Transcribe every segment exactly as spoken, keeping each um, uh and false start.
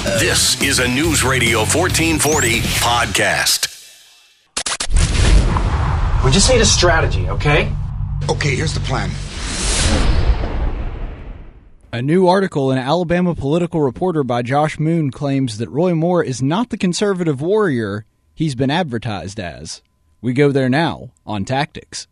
This is a News Radio fourteen forty podcast. We just need a strategy, okay? Okay, here's the plan. A new article in Alabama Political Reporter by Josh Moon claims that Roy Moore is not the conservative warrior he's been advertised as. We go there now on Tactics.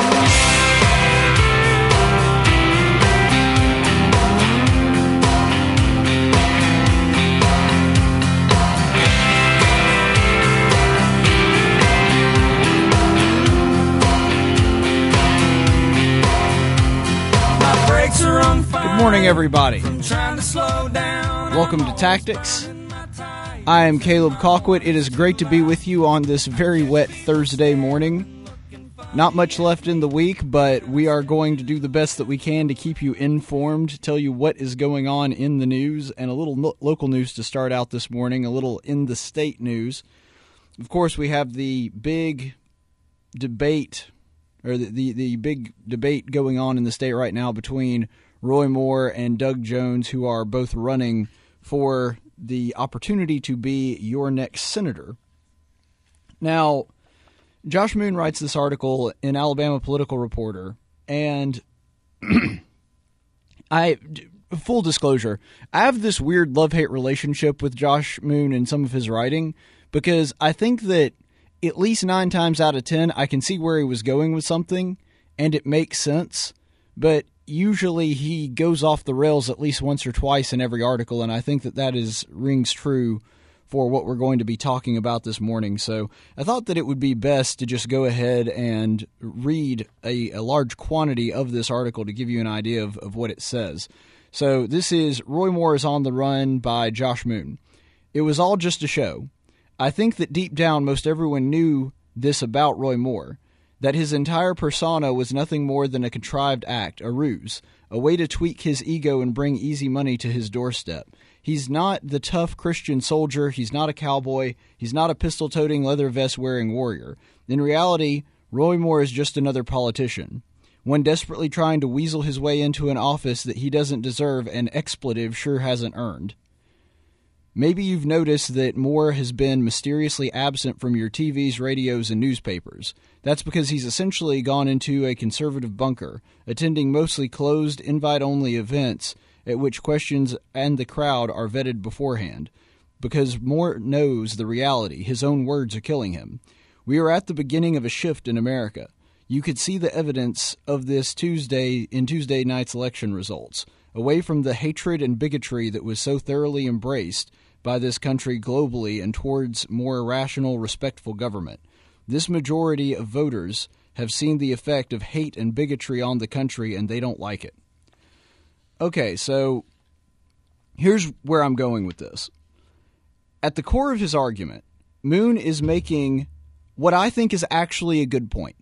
Good morning, everybody. Welcome to Tactics. I am Caleb Colquitt. It is great to be with you on this very wet Thursday morning. Not much left in the week, but we are going to do the best that we can to keep you informed, tell you what is going on in the news, and a little no- local news to start out this morning, a little in-the-state news. Of course, we have the big debate, or the, the, the big debate going on in the state right now between Roy Moore and Doug Jones, who are both running for the opportunity to be your next senator. Now, Josh Moon writes this article in Alabama Political Reporter, and I, full disclosure, I have this weird love-hate relationship with Josh Moon and some of his writing, because I think that at least nine times out of ten, I can see where he was going with something, and it makes sense, but usually he goes off the rails at least once or twice in every article, and I think that that is rings true for what we're going to be talking about this morning. So I thought that it would be best to just go ahead and read a, a large quantity of this article to give you an idea of, of what it says. So this is Roy Moore is on the Run by Josh Moon. It was all just a show. I think that deep down most everyone knew this about Roy Moore, that his entire persona was nothing more than a contrived act, a ruse, a way to tweak his ego and bring easy money to his doorstep. He's not the tough Christian soldier, he's not a cowboy, he's not a pistol-toting, leather vest-wearing warrior. In reality, Roy Moore is just another politician, one desperately trying to weasel his way into an office that he doesn't deserve and expletive sure hasn't earned. Maybe you've noticed that Moore has been mysteriously absent from your T Vs, radios, and newspapers. That's because he's essentially gone into a conservative bunker, attending mostly closed, invite-only events at which questions and the crowd are vetted beforehand. Because Moore knows the reality, his own words are killing him. We are at the beginning of a shift in America. You could see the evidence of this Tuesday in Tuesday night's election results. Away from the hatred and bigotry that was so thoroughly embraced by this country globally and towards more rational, respectful government. This majority of voters have seen the effect of hate and bigotry on the country, and they don't like it. Okay, so here's where I'm going with this. At the core of his argument, Moon is making what I think is actually a good point.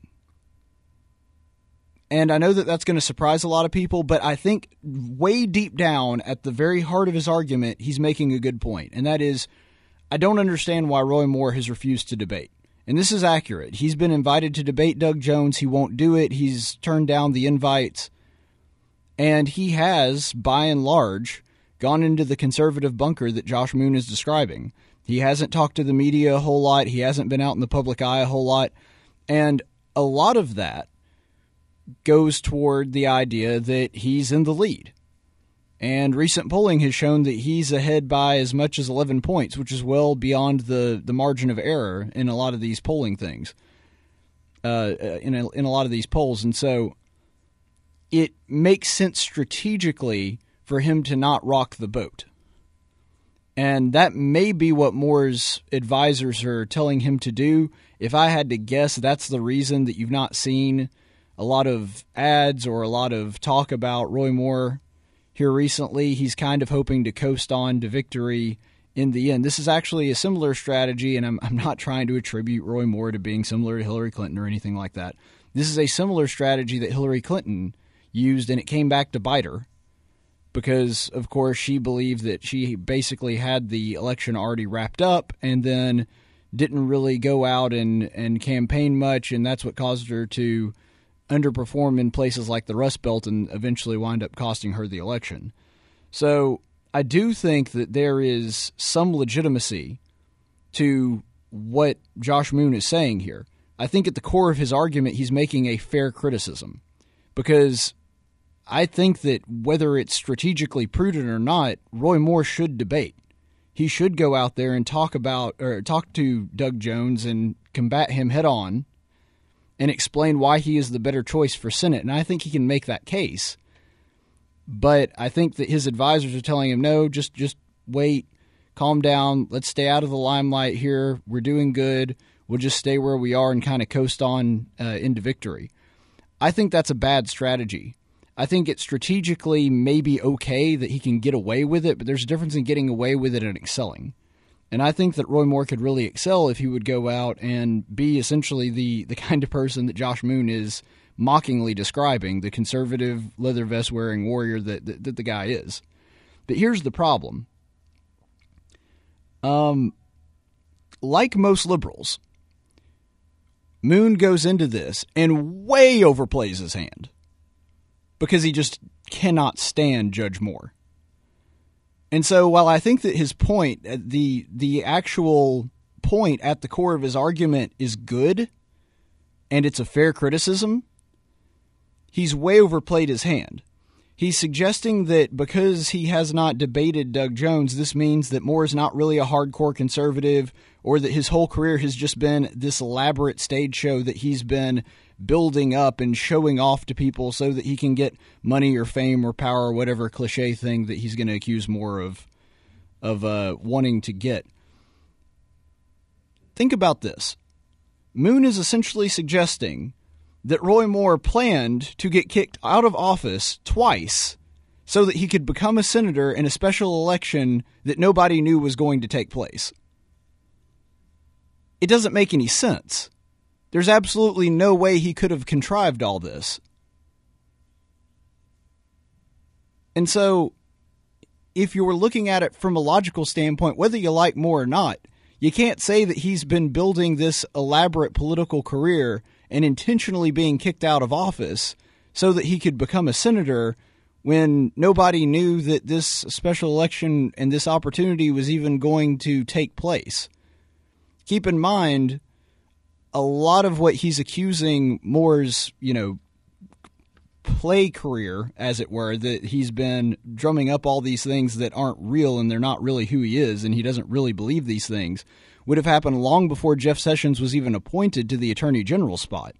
And I know that that's going to surprise a lot of people, but I think way deep down at the very heart of his argument, he's making a good point. And that is, I don't understand why Roy Moore has refused to debate. And this is accurate. He's been invited to debate Doug Jones. He won't do it. He's turned down the invites. And he has, by and large, gone into the conservative bunker that Josh Moon is describing. He hasn't talked to the media a whole lot. He hasn't been out in the public eye a whole lot. And a lot of that goes toward the idea that he's in the lead. And recent polling has shown that he's ahead by as much as eleven points, which is well beyond the, the margin of error in a lot of these polling things, uh, in, a, in a lot of these polls. And so it makes sense strategically for him to not rock the boat. And that may be what Moore's advisors are telling him to do. If I had to guess, that's the reason that you've not seen a lot of ads or a lot of talk about Roy Moore here recently. He's kind of hoping to coast on to victory in the end. This is actually a similar strategy, and I'm, I'm not trying to attribute Roy Moore to being similar to Hillary Clinton or anything like that. This is a similar strategy that Hillary Clinton used, and it came back to bite her because, of course, she believed that she basically had the election already wrapped up and then didn't really go out and, and campaign much, and that's what caused her to underperform in places like the Rust Belt and eventually wind up costing her the election. So I do think that there is some legitimacy to what Josh Moon is saying here. I think at the core of his argument, he's making a fair criticism, because I think that whether it's strategically prudent or not, Roy Moore should debate. He should go out there and talk about or talk to Doug Jones and combat him head on and explain why he is the better choice for Senate. And I think he can make that case. But I think that his advisors are telling him, no, just just wait, calm down, let's stay out of the limelight here. We're doing good. We'll just stay where we are and kind of coast on uh, into victory. I think that's a bad strategy. I think it strategically may be okay that he can get away with it, but there's a difference in getting away with it and excelling. And I think that Roy Moore could really excel if he would go out and be essentially the, the kind of person that Josh Moon is mockingly describing, the conservative leather vest wearing warrior that, that, that the guy is. But here's the problem. Um, like most liberals, Moon goes into this and way overplays his hand because he just cannot stand Judge Moore. And so while I think that his point, the the actual point at the core of his argument is good and it's a fair criticism, he's way overplayed his hand. He's suggesting that because he has not debated Doug Jones, this means that Moore is not really a hardcore conservative, or that his whole career has just been this elaborate stage show that he's been building up and showing off to people so that he can get money or fame or power or whatever cliche thing that he's going to accuse Moore of, of uh, wanting to get. Think about this. Moon is essentially suggesting that Roy Moore planned to get kicked out of office twice so that he could become a senator in a special election that nobody knew was going to take place. It doesn't make any sense. There's absolutely no way he could have contrived all this. And so, if you were looking at it from a logical standpoint, whether you like Moore or not, you can't say that he's been building this elaborate political career and intentionally being kicked out of office so that he could become a senator when nobody knew that this special election and this opportunity was even going to take place. Keep in mind, a lot of what he's accusing Moore's, you know, play career, as it were, that he's been drumming up all these things that aren't real and they're not really who he is and he doesn't really believe these things, would have happened long before Jeff Sessions was even appointed to the Attorney General spot.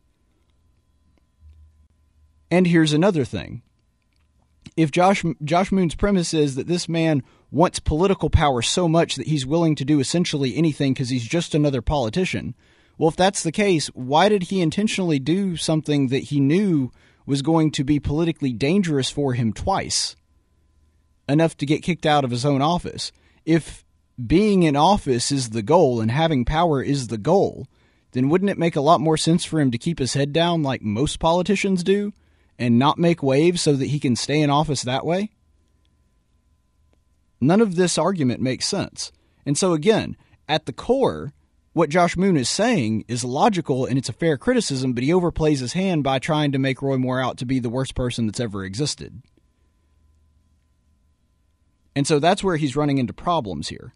And here's another thing. If Josh Josh Moon's premise is that this man wants political power so much that he's willing to do essentially anything because he's just another politician, well, if that's the case, why did he intentionally do something that he knew was going to be politically dangerous for him twice, enough to get kicked out of his own office? If being in office is the goal and having power is the goal, then wouldn't it make a lot more sense for him to keep his head down like most politicians do and not make waves so that he can stay in office that way? None of this argument makes sense. And so again, at the core, what Josh Moon is saying is logical and it's a fair criticism, but he overplays his hand by trying to make Roy Moore out to be the worst person that's ever existed. And so that's where he's running into problems here.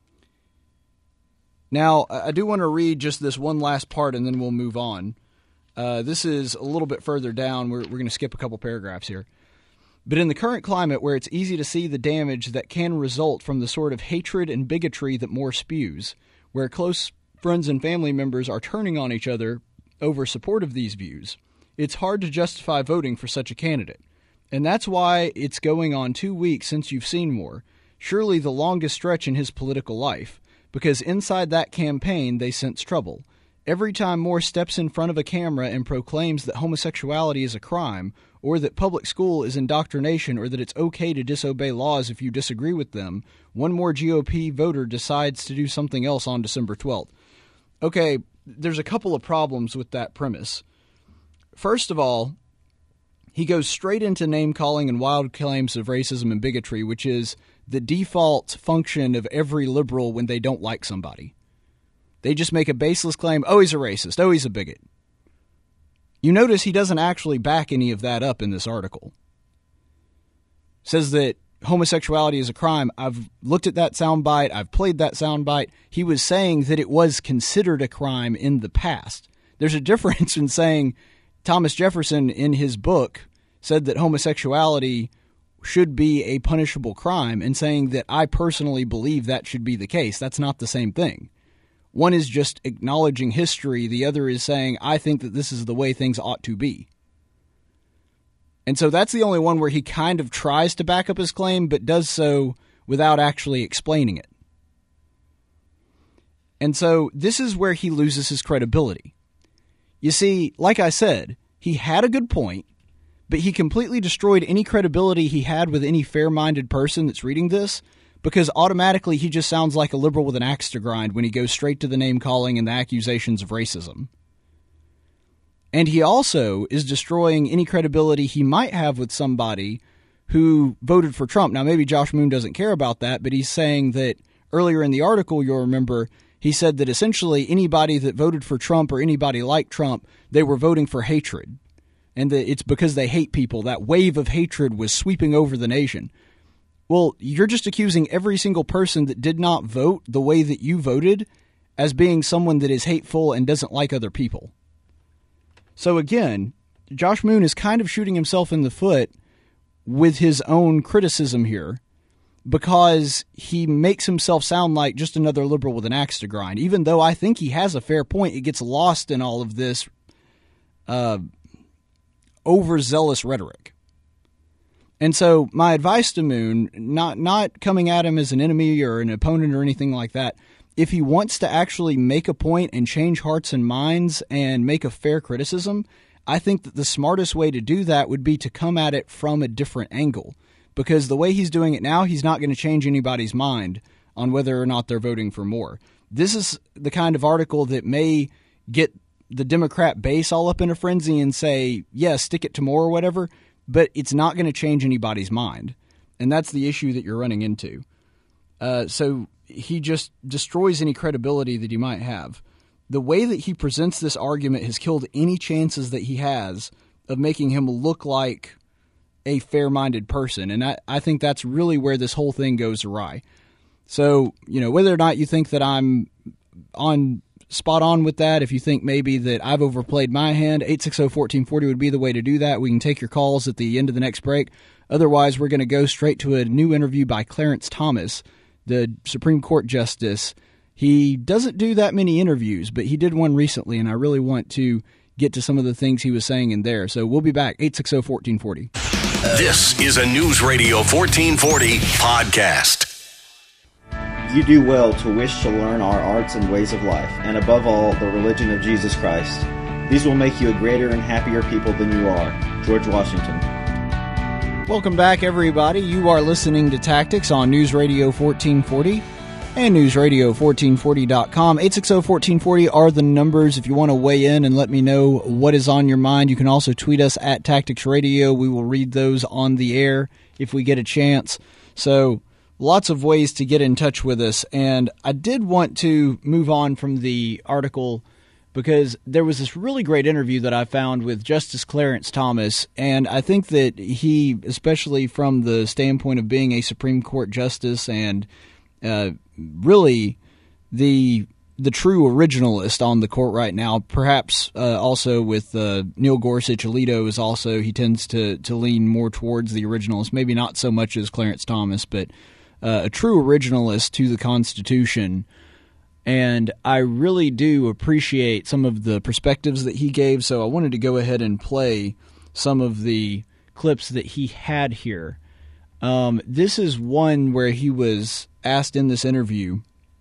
Now, I do want to read just this one last part and then we'll move on. Uh, this is a little bit further down. We're, we're going to skip a couple paragraphs here. But in the current climate where it's easy to see the damage that can result from the sort of hatred and bigotry that Moore spews, where close friends and family members are turning on each other over support of these views, it's hard to justify voting for such a candidate. And that's why it's going on two weeks since you've seen Moore, surely the longest stretch in his political life, because inside that campaign they sense trouble. Every time Moore steps in front of a camera and proclaims that homosexuality is a crime, or that public school is indoctrination, or that it's okay to disobey laws if you disagree with them, one more G O P voter decides to do something else on December twelfth. Okay, there's a couple of problems with that premise. First of all, he goes straight into name-calling and wild claims of racism and bigotry, which is the default function of every liberal when they don't like somebody. They just make a baseless claim, oh, he's a racist, oh, he's a bigot. You notice he doesn't actually back any of that up in this article. Says that homosexuality is a crime. I've looked at that soundbite. I've played that soundbite. He was saying that it was considered a crime in the past. There's a difference in saying Thomas Jefferson in his book said that homosexuality should be a punishable crime and saying that I personally believe that should be the case. That's not the same thing. One is just acknowledging history. The other is saying, I think that this is the way things ought to be. And so that's the only one where he kind of tries to back up his claim, but does so without actually explaining it. And so this is where he loses his credibility. You see, like I said, he had a good point, but he completely destroyed any credibility he had with any fair-minded person that's reading this, because automatically he just sounds like a liberal with an axe to grind when he goes straight to the name-calling and the accusations of racism. And he also is destroying any credibility he might have with somebody who voted for Trump. Now, maybe Josh Moon doesn't care about that, but he's saying that earlier in the article, you'll remember, he said that essentially anybody that voted for Trump or anybody like Trump, they were voting for hatred. And that it's because they hate people. That wave of hatred was sweeping over the nation. Well, you're just accusing every single person that did not vote the way that you voted as being someone that is hateful and doesn't like other people. So again, Josh Moon is kind of shooting himself in the foot with his own criticism here because he makes himself sound like just another liberal with an axe to grind. Even though I think he has a fair point, it gets lost in all of this uh, overzealous rhetoric. And so my advice to Moon, not not coming at him as an enemy or an opponent or anything like that, if he wants to actually make a point and change hearts and minds and make a fair criticism, I think that the smartest way to do that would be to come at it from a different angle. Because the way he's doing it now, he's not going to change anybody's mind on whether or not they're voting for more. This is the kind of article that may get the Democrat base all up in a frenzy and say, yeah, stick it to more or whatever, but it's not going to change anybody's mind. And that's the issue that you're running into. Uh, so he just destroys any credibility that he might have. The way that he presents this argument has killed any chances that he has of making him look like a fair-minded person. And I, I think that's really where this whole thing goes awry. So, you know, whether or not you think that I'm on spot on with that, if you think maybe that I've overplayed my hand, eight six zero, one four four zero would be the way to do that. We can take your calls at the end of the next break. Otherwise, we're going to go straight to a new interview by Clarence Thomas, the Supreme Court Justice. He doesn't do that many interviews, but he did one recently, and I really want to get to some of the things he was saying in there. So we'll be back, eight six zero, one four four zero. This is a News Radio fourteen forty podcast. You do well to wish to learn our arts and ways of life, and above all, the religion of Jesus Christ. These will make you a greater and happier people than you are. George Washington. Welcome back, everybody. You are listening to Tactics on News Radio fourteen forty and news radio fourteen forty dot com. eight six zero, one four four zero are the numbers if you want to weigh in and let me know what is on your mind. You can also tweet us at Tactics Radio. We will read those on the air if we get a chance. So lots of ways to get in touch with us. And I did want to move on from the article because there was this really great interview that I found with Justice Clarence Thomas. And I think that he, especially from the standpoint of being a Supreme Court justice and uh, really the the true originalist on the court right now, perhaps uh, also with uh, Neil Gorsuch, Alito is also, he tends to, to lean more towards the originalist, maybe not so much as Clarence Thomas, but uh, a true originalist to the Constitution. And I really do appreciate some of the perspectives that he gave, so I wanted to go ahead and play some of the clips that he had here. Um, this is one where he was asked in this interview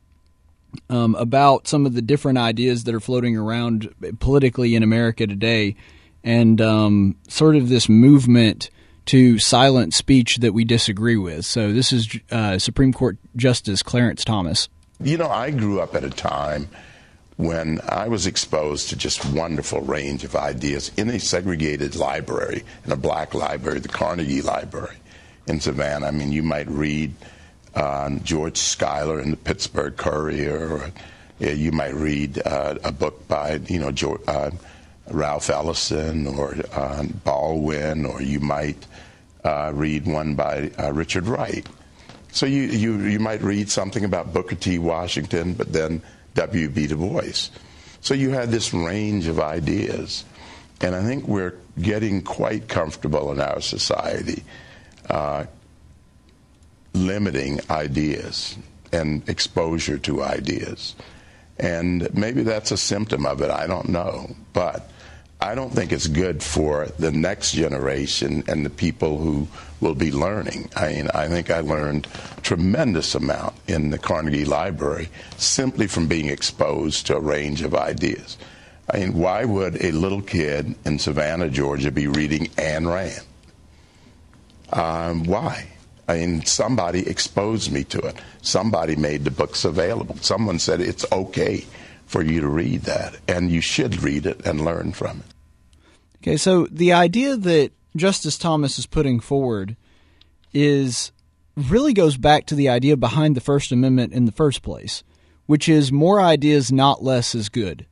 um, about some of the different ideas that are floating around politically in America today, and um, sort of this movement to silent speech that we disagree with. So this is uh, Supreme Court Justice Clarence Thomas. You know, I grew up at a time when I was exposed to just wonderful range of ideas in a segregated library, in a black library, the Carnegie Library in Savannah. I mean, you might read uh, George Schuyler in the Pittsburgh Courier, or uh, you might read uh, a book by, you know, George, uh, Ralph Ellison or uh, Baldwin, or you might uh, read one by uh, Richard Wright. So you, you, you might read something about Booker T. Washington, but then W B Du Bois. So you had this range of ideas. And I think we're getting quite comfortable in our society uh, limiting ideas and exposure to ideas. And maybe that's a symptom of it, I don't know. But I don't think it's good for the next generation and the people who will be learning. I mean, I think I learned a tremendous amount in the Carnegie Library simply from being exposed to a range of ideas. I mean, why would a little kid in Savannah, Georgia, be reading Ayn Rand? Um, why? I mean, somebody exposed me to it. Somebody made the books available. Someone said it's okay for you to read that, and you should read it and learn from it. Okay, so the idea that Justice Thomas is putting forward is really goes back to the idea behind the First Amendment in the first place, which is more ideas, not less, is good.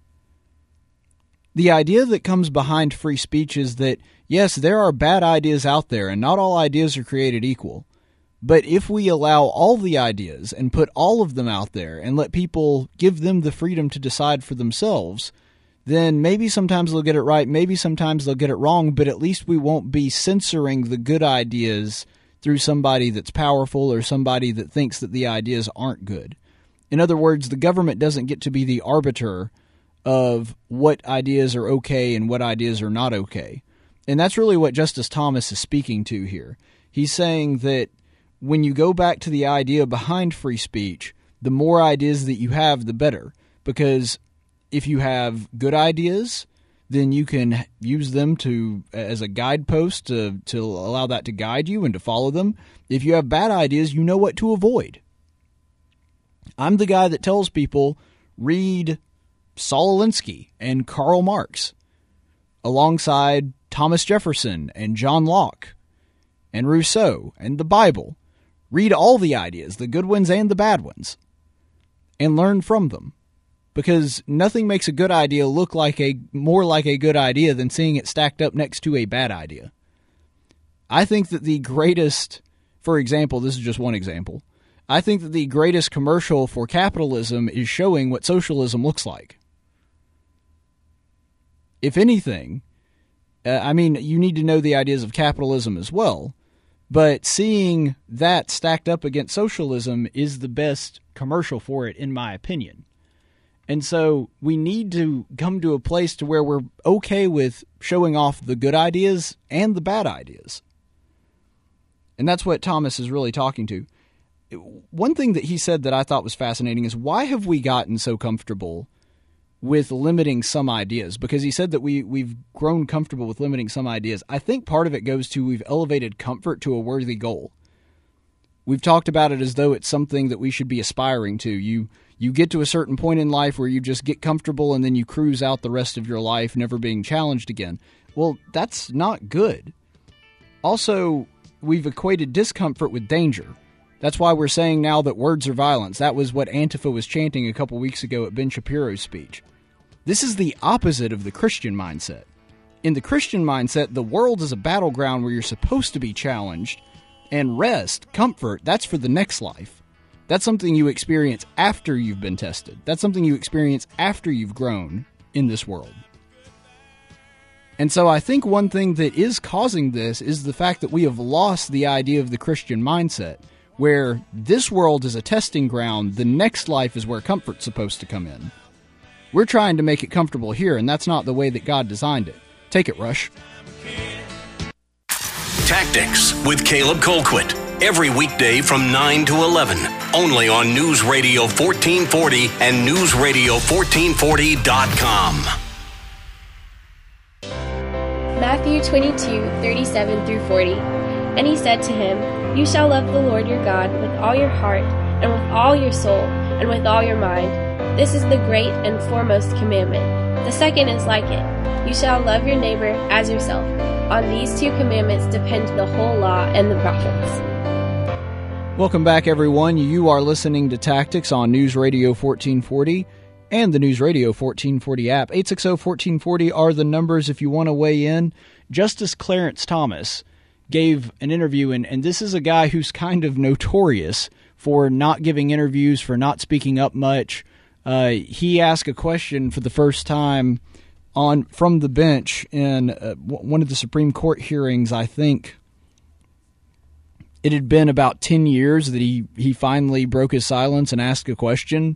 The idea that comes behind free speech is that, yes, there are bad ideas out there, and not all ideas are created equal. But if we allow all the ideas and put all of them out there and let people give them the freedom to decide for themselves, then maybe sometimes they'll get it right, maybe sometimes they'll get it wrong, but at least we won't be censoring the good ideas through somebody that's powerful or somebody that thinks that the ideas aren't good. In other words, the government doesn't get to be the arbiter of what ideas are okay and what ideas are not okay. And that's really what Justice Thomas is speaking to here. He's saying that when you go back to the idea behind free speech, the more ideas that you have, the better. Because if you have good ideas, then you can use them to as a guidepost to, to allow that to guide you and to follow them. If you have bad ideas, you know what to avoid. I'm the guy that tells people, read Saul Alinsky and Karl Marx alongside Thomas Jefferson and John Locke and Rousseau and the Bible. Read all the ideas, the good ones and the bad ones, and learn from them. Because nothing makes a good idea look like a more like a good idea than seeing it stacked up next to a bad idea. I think that the greatest, for example, this is just one example, I think that the greatest commercial for capitalism is showing what socialism looks like. If anything, uh, I mean, you need to know the ideas of capitalism as well, but seeing that stacked up against socialism is the best commercial for it, in my opinion. And so we need to come to a place to where we're okay with showing off the good ideas and the bad ideas. And that's what Thomas is really talking to. One thing that he said that I thought was fascinating is, why have we gotten so comfortable with limiting some ideas? Because he said that we, we've grown comfortable with limiting some ideas. I think part of it goes to we've elevated comfort to a worthy goal. We've talked about it as though it's something that we should be aspiring to. You you get to a certain point in life where you just get comfortable and then you cruise out the rest of your life never being challenged again. Well, that's not good. Also, we've equated discomfort with danger. That's why we're saying now that words are violence. That was what Antifa was chanting a couple weeks ago at Ben Shapiro's speech. This is the opposite of the Christian mindset. In the Christian mindset, the world is a battleground where you're supposed to be challenged, and rest, comfort, that's for the next life. That's something you experience after you've been tested. That's something you experience after you've grown in this world. And so I think one thing that is causing this is the fact that we have lost the idea of the Christian mindset, where this world is a testing ground, the next life is where comfort's supposed to come in. We're trying to make it comfortable here, and that's not the way that God designed it. Take it, Rush. Tactics with Caleb Colquitt. Every weekday from nine to eleven. Only on News Radio fourteen forty and news radio fourteen forty dot com. Matthew twenty-two, thirty-seven through forty. And he said to him, "You shall love the Lord your God with all your heart, and with all your soul, and with all your mind. This is the great and foremost commandment. The second is like it. You shall love your neighbor as yourself. On these two commandments depend the whole law and the prophets." Welcome back, everyone. You are listening to Tactics on News Radio fourteen forty and the News Radio fourteen forty app. eight six zero, one four four zero are the numbers if you want to weigh in. Justice Clarence Thomas gave an interview, and, and this is a guy who's kind of notorious for not giving interviews, for not speaking up much. Uh, he asked a question for the first time on from the bench in uh, one of the Supreme Court hearings. I think it had been about ten years that he, he finally broke his silence and asked a question.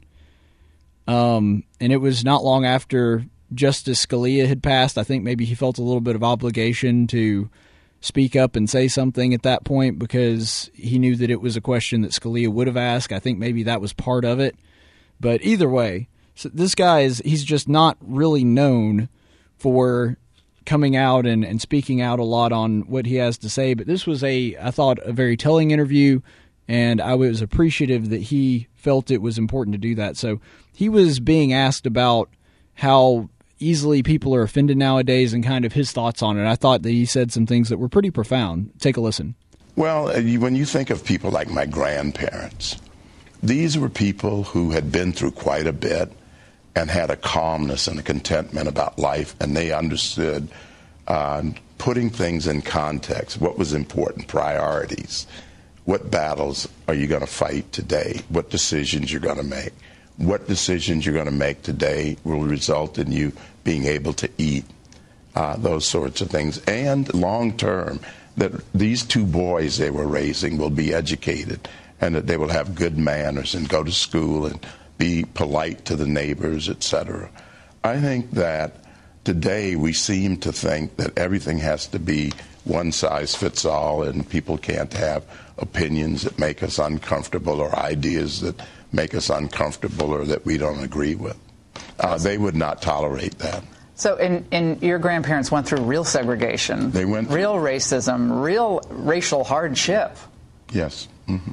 Um, and it was not long after Justice Scalia had passed. I think maybe he felt a little bit of obligation to speak up and say something at that point because he knew that it was a question that Scalia would have asked. I think maybe that was part of it. But either way, so this guy is he's just not really known for coming out and, and speaking out a lot on what he has to say. But this was, a I thought, a very telling interview, and I was appreciative that he felt it was important to do that. So he was being asked about how easily people are offended nowadays and kind of his thoughts on it. I thought that he said some things that were pretty profound. Take a listen. Well, when you think of people like my grandparents, these were people who had been through quite a bit and had a calmness and a contentment about life, and they understood uh, putting things in context, what was important, priorities, what battles are you going to fight today, what decisions you're going to make. What decisions you're going to make today will result in you being able to eat, uh, those sorts of things. And long term, that these two boys they were raising will be educated and that they will have good manners and go to school and be polite to the neighbors, et cetera. I think that today we seem to think that everything has to be one size fits all and people can't have opinions that make us uncomfortable or ideas that make us uncomfortable or that we don't agree with. Uh, they would not tolerate that. So in, in your grandparents went through real segregation. They went through real racism, real racial hardship. Yes. Mm-hmm.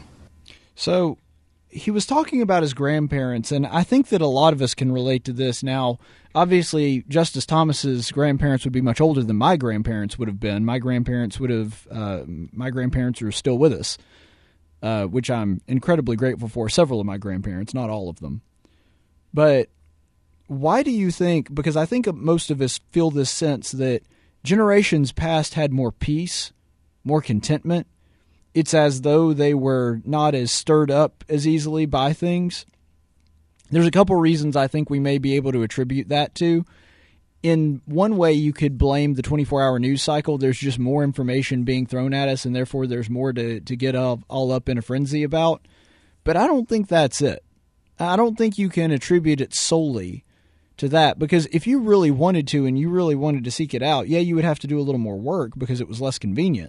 So he was talking about his grandparents, and I think that a lot of us can relate to this. Now, obviously, Justice Thomas's grandparents would be much older than my grandparents would have been. My grandparents would have, uh, my grandparents are still with us. Uh, which I'm incredibly grateful for, several of my grandparents, not all of them. But why do you think, because I think most of us feel this sense that generations past had more peace, more contentment. It's as though they were not as stirred up as easily by things. There's a couple reasons I think we may be able to attribute that to. In one way, you could blame the twenty-four hour news cycle. There's just more information being thrown at us, and therefore there's more to, to get all, all up in a frenzy about. But I don't think that's it. I don't think you can attribute it solely to that, because if you really wanted to and you really wanted to seek it out, yeah, you would have to do a little more work because it was less convenient.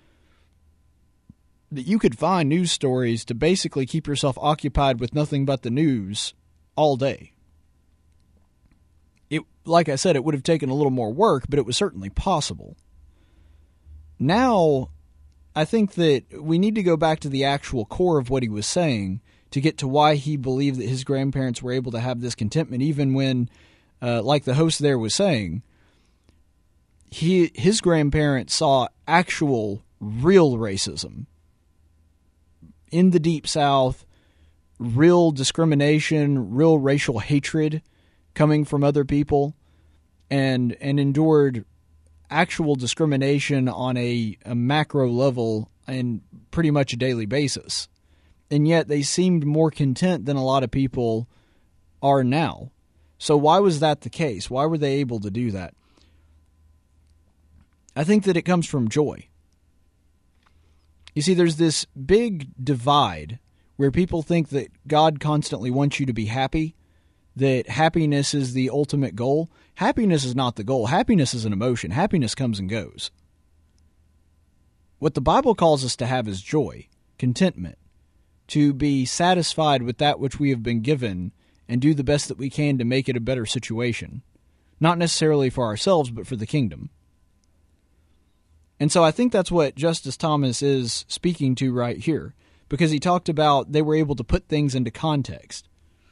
That you could find news stories to basically keep yourself occupied with nothing but the news all day. It, like I said, it would have taken a little more work, but it was certainly possible. Now, I think that we need to go back to the actual core of what he was saying to get to why he believed that his grandparents were able to have this contentment, even when, uh, like the host there was saying, he his grandparents saw actual, real racism in the Deep South, real discrimination, real racial hatred coming from other people, and and endured actual discrimination on a, a macro level and pretty much a daily basis. And yet they seemed more content than a lot of people are now. So why was that the case? Why were they able to do that? I think that it comes from joy. You see, there's this big divide where people think that God constantly wants you to be happy, that happiness is the ultimate goal. Happiness is not the goal. Happiness is an emotion. Happiness comes and goes. What the Bible calls us to have is joy, contentment, to be satisfied with that which we have been given and do the best that we can to make it a better situation. Not necessarily for ourselves, but for the kingdom. And so I think that's what Justice Thomas is speaking to right here, because he talked about they were able to put things into context.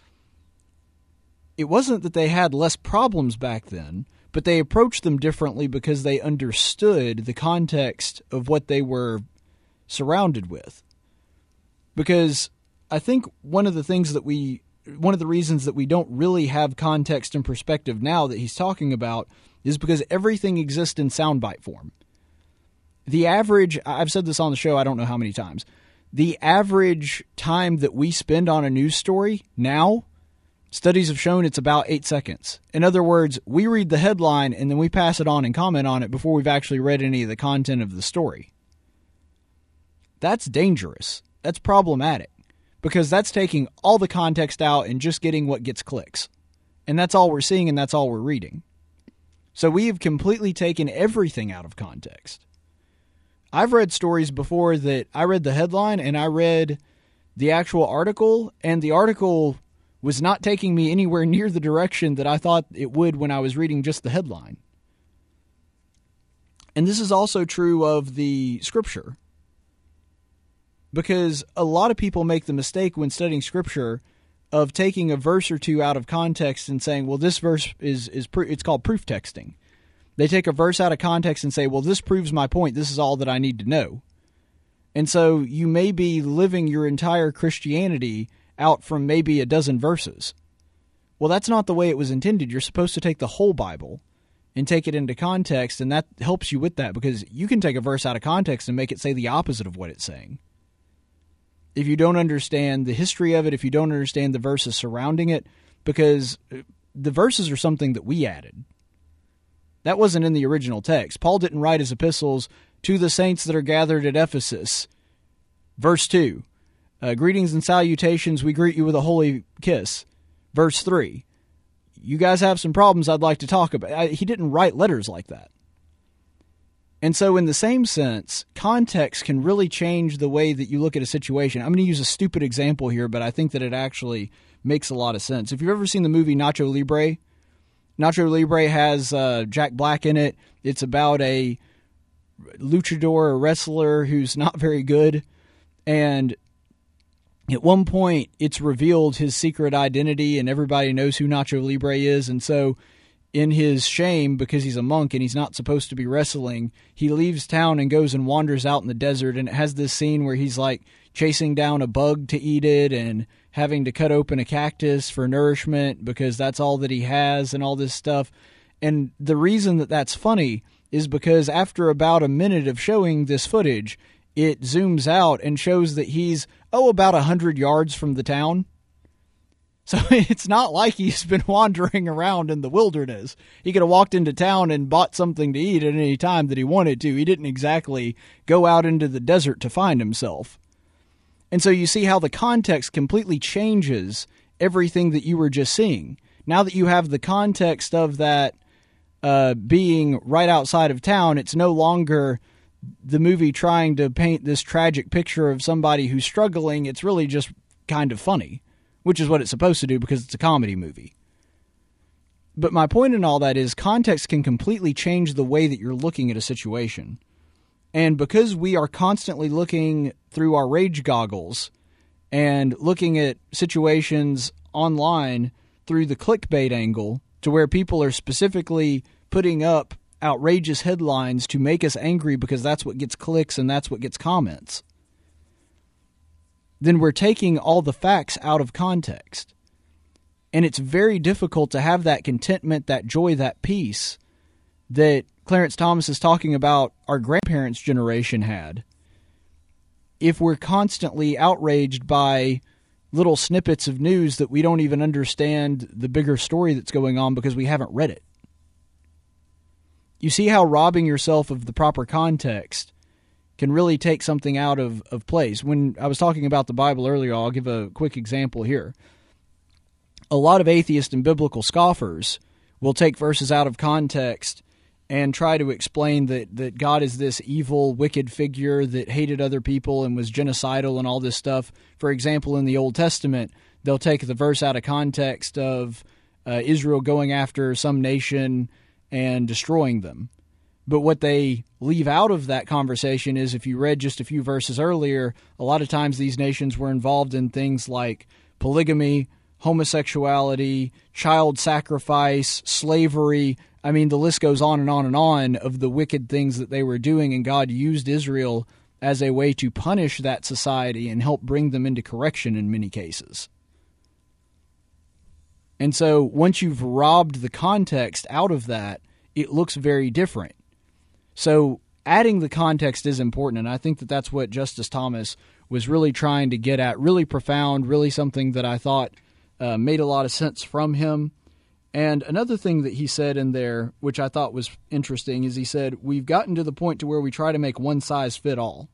It wasn't that they had less problems back then, but they approached them differently because they understood the context of what they were surrounded with. Because I think one of the things that we, one of the reasons that we don't really have context and perspective now that he's talking about is because everything exists in soundbite form. The average, I've said this on the show, I don't know how many times, the average time that we spend on a news story now, studies have shown it's about eight seconds. In other words, we read the headline and then we pass it on and comment on it before we've actually read any of the content of the story. That's dangerous. That's problematic because that's taking all the context out and just getting what gets clicks. And that's all we're seeing and that's all we're reading. So we have completely taken everything out of context. I've read stories before that I read the headline and I read the actual article, and the article was not taking me anywhere near the direction that I thought it would when I was reading just the headline. And this is also true of the scripture, because a lot of people make the mistake when studying scripture of taking a verse or two out of context and saying, well, this verse is, is pro- it's called proof texting. They take a verse out of context and say, well, this proves my point. This is all that I need to know. And so you may be living your entire Christianity out from maybe a dozen verses. Well, that's not the way it was intended. You're supposed to take the whole Bible and take it into context, and that helps you with that because you can take a verse out of context and make it say the opposite of what it's saying. If you don't understand the history of it, if you don't understand the verses surrounding it, because the verses are something that we added. That wasn't in the original text. Paul didn't write his epistles to the saints that are gathered at Ephesus. Verse two, uh, greetings and salutations, we greet you with a holy kiss. Verse three, you guys have some problems I'd like to talk about. I, he didn't write letters like that. And so in the same sense, context can really change the way that you look at a situation. I'm going to use a stupid example here, but I think that it actually makes a lot of sense. If you've ever seen the movie Nacho Libre, Nacho Libre has uh, Jack Black in it. It's about a luchador, a wrestler who's not very good. And at one point, it's revealed his secret identity, and everybody knows who Nacho Libre is. And so in his shame, because he's a monk and he's not supposed to be wrestling, he leaves town and goes and wanders out in the desert. And it has this scene where he's like chasing down a bug to eat it and having to cut open a cactus for nourishment because that's all that he has and all this stuff. And the reason that that's funny is because after about a minute of showing this footage, it zooms out and shows that he's, oh, about one hundred yards from the town. So it's not like he's been wandering around in the wilderness. He could have walked into town and bought something to eat at any time that he wanted to. He didn't exactly go out into the desert to find himself. And so you see how the context completely changes everything that you were just seeing. Now that you have the context of that uh, being right outside of town, it's no longer the movie trying to paint this tragic picture of somebody who's struggling. It's really just kind of funny, which is what it's supposed to do because it's a comedy movie. But my point in all that is context can completely change the way that you're looking at a situation. And because we are constantly looking through our rage goggles and looking at situations online through the clickbait angle to where people are specifically putting up outrageous headlines to make us angry because that's what gets clicks and that's what gets comments, then we're taking all the facts out of context. And it's very difficult to have that contentment, that joy, that peace that Clarence Thomas is talking about our grandparents' generation had if we're constantly outraged by little snippets of news that we don't even understand the bigger story that's going on because we haven't read it. You see how robbing yourself of the proper context can really take something out of, of place. When I was talking about the Bible earlier, I'll give a quick example here. A lot of atheist and biblical scoffers will take verses out of context and try to explain that, that God is this evil, wicked figure that hated other people and was genocidal and all this stuff. For example, in the Old Testament, they'll take the verse out of context of uh, Israel going after some nation and destroying them. But what they leave out of that conversation is, if you read just a few verses earlier, a lot of times these nations were involved in things like polygamy, homosexuality, child sacrifice, slavery. I mean, the list goes on and on and on of the wicked things that they were doing, and God used Israel as a way to punish that society and help bring them into correction in many cases. And so once you've robbed the context out of that, it looks very different. So adding the context is important, and I think that that's what Justice Thomas was really trying to get at. Really profound, really something that I thought uh, made a lot of sense from him. And another thing that he said in there, which I thought was interesting, is he said, we've gotten to the point to where we try to make one size fit all.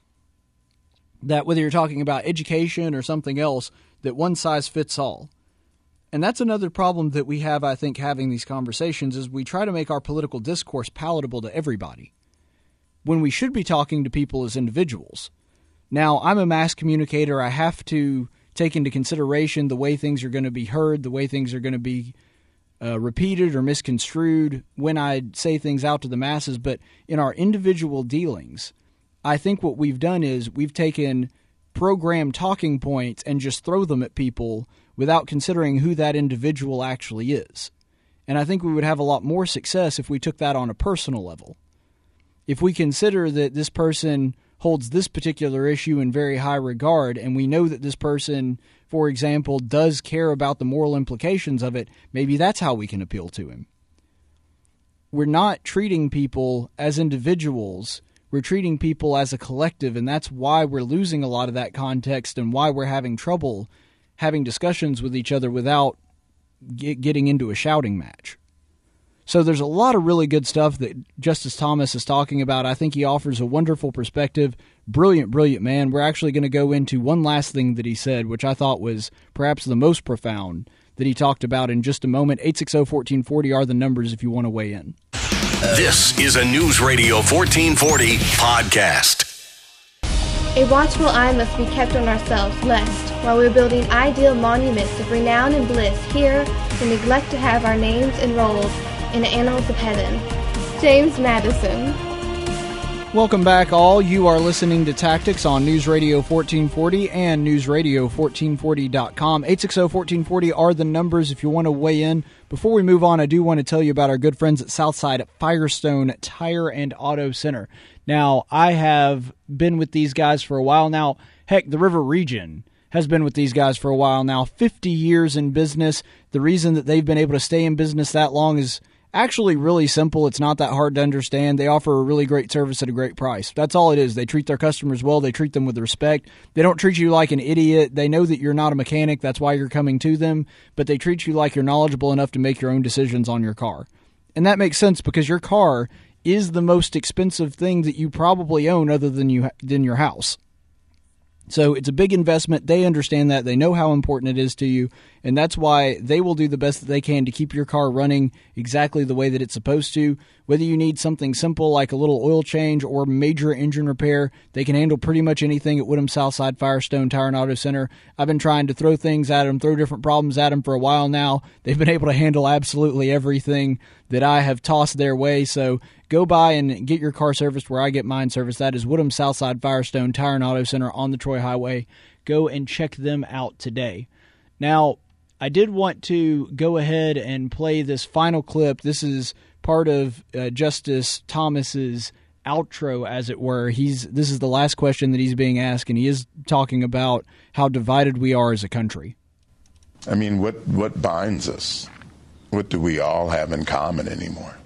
That whether you're talking about education or something else, that one size fits all. And that's another problem that we have, I think, having these conversations, is we try to make our political discourse palatable to everybody, when we should be talking to people as individuals. Now, I'm a mass communicator. I have to take into consideration the way things are going to be heard, the way things are going to be uh, repeated or misconstrued when I say things out to the masses. But in our individual dealings, I think what we've done is we've taken programmed talking points and just throw them at people without considering who that individual actually is. And I think we would have a lot more success if we took that on a personal level. If we consider that this person holds this particular issue in very high regard, and we know that this person, for example, does care about the moral implications of it, maybe that's how we can appeal to him. We're not treating people as individuals. We're treating people as a collective, and that's why we're losing a lot of that context and why we're having trouble having discussions with each other without get, getting into a shouting match. So there's a lot of really good stuff that Justice Thomas is talking about. I think he offers a wonderful perspective. Brilliant, brilliant man. We're actually going to go into one last thing that he said, which I thought was perhaps the most profound that he talked about in just a moment. eight six zero, one four four zero are the numbers if you want to weigh in. This is a News Radio fourteen forty podcast. A watchful eye must be kept on ourselves, lest, while we're building ideal monuments of renown and bliss here, we neglect to have our names enrolled in the annals of heaven. James Madison. Welcome back, all. You are listening to Tactics on News Radio fourteen forty and News Radio fourteen forty dot com. eight six zero, one four four zero are the numbers if you want to weigh in. Before we move on, I do want to tell you about our good friends at Southside Firestone Tire and Auto Center. Now, I have been with these guys for a while now. Heck, the River Region has been with these guys for a while now. fifty years in business. The reason that they've been able to stay in business that long is actually really simple. It's not that hard to understand. They offer a really great service at a great price. That's all it is. They treat their customers well. They treat them with respect. They don't treat you like an idiot. They know that you're not a mechanic. That's why you're coming to them. But they treat you like you're knowledgeable enough to make your own decisions on your car. And that makes sense because your car is the most expensive thing that you probably own other than you than your house. So it's a big investment. They understand that. They know how important it is to you, and that's why they will do the best that they can to keep your car running exactly the way that it's supposed to. Whether you need something simple like a little oil change or major engine repair, they can handle pretty much anything at Woodham Southside Firestone Tire and Auto Center. I've been trying to throw things at them, throw different problems at them for a while now. They've been able to handle absolutely everything that I have tossed their way, so go by and get your car serviced where I get mine serviced. That is Woodham Southside Firestone Tire and Auto Center on the Troy Highway. Go and check them out today. Now, I did want to go ahead and play this final clip. This is part of uh, Justice Thomas's outro, as it were. He's this is the last question that he's being asked, and he is talking about how divided we are as a country. I mean, what, what binds us? What do we all have in common anymore?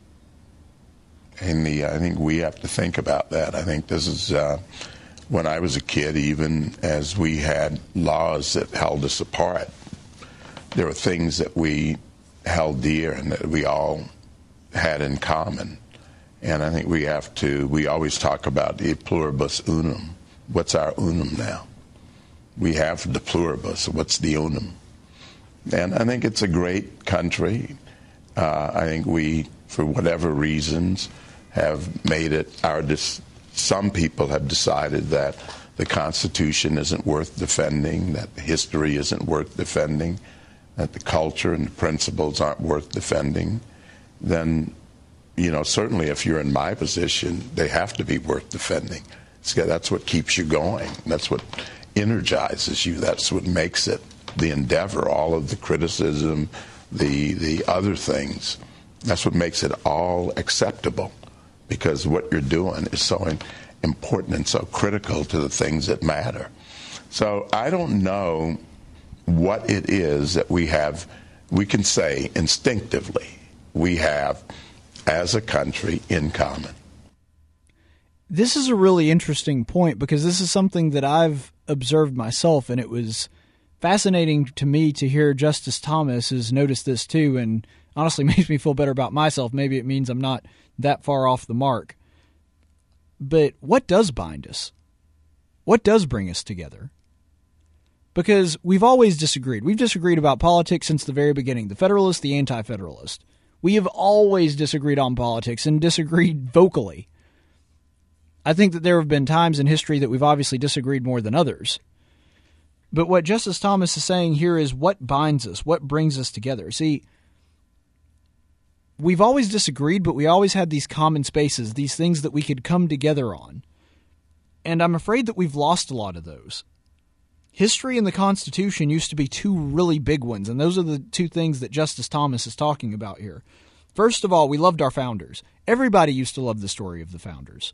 And the, I think we have to think about that. I think this is, uh, when I was a kid, even as we had laws that held us apart, there were things that we held dear and that we all had in common. And I think we have to, we always talk about the pluribus unum. What's our unum now? We have the pluribus. What's the unum? And I think it's a great country. Uh, I think we, for whatever reasons, have made it our, dis- some people have decided that the Constitution isn't worth defending, that history isn't worth defending, that the culture and the principles aren't worth defending. Then, you know, certainly if you're in my position, they have to be worth defending. So that's what keeps you going. That's what energizes you. That's what makes it the endeavor, all of the criticism, the the other things. That's what makes it all acceptable, because what you're doing is so important and so critical to the things that matter. So I don't know what it is that we have, we can say instinctively we have as a country in common. This is a really interesting point because this is something that I've observed myself, and it was fascinating to me to hear Justice Thomas has noticed this too, and honestly makes me feel better about myself. Maybe it means I'm not that far off the mark. But what does bind us? What does bring us together? Because we've always disagreed. We've disagreed about politics since the very beginning, the Federalist, the Anti-Federalist. We have always disagreed on politics and disagreed vocally. I think that there have been times in history that we've obviously disagreed more than others. But what Justice Thomas is saying here is what binds us, what brings us together. See, we've always disagreed, but we always had these common spaces, these things that we could come together on. And I'm afraid that we've lost a lot of those. History and the Constitution used to be two really big ones, and those are the two things that Justice Thomas is talking about here. First of all, we loved our founders. Everybody used to love the story of the founders.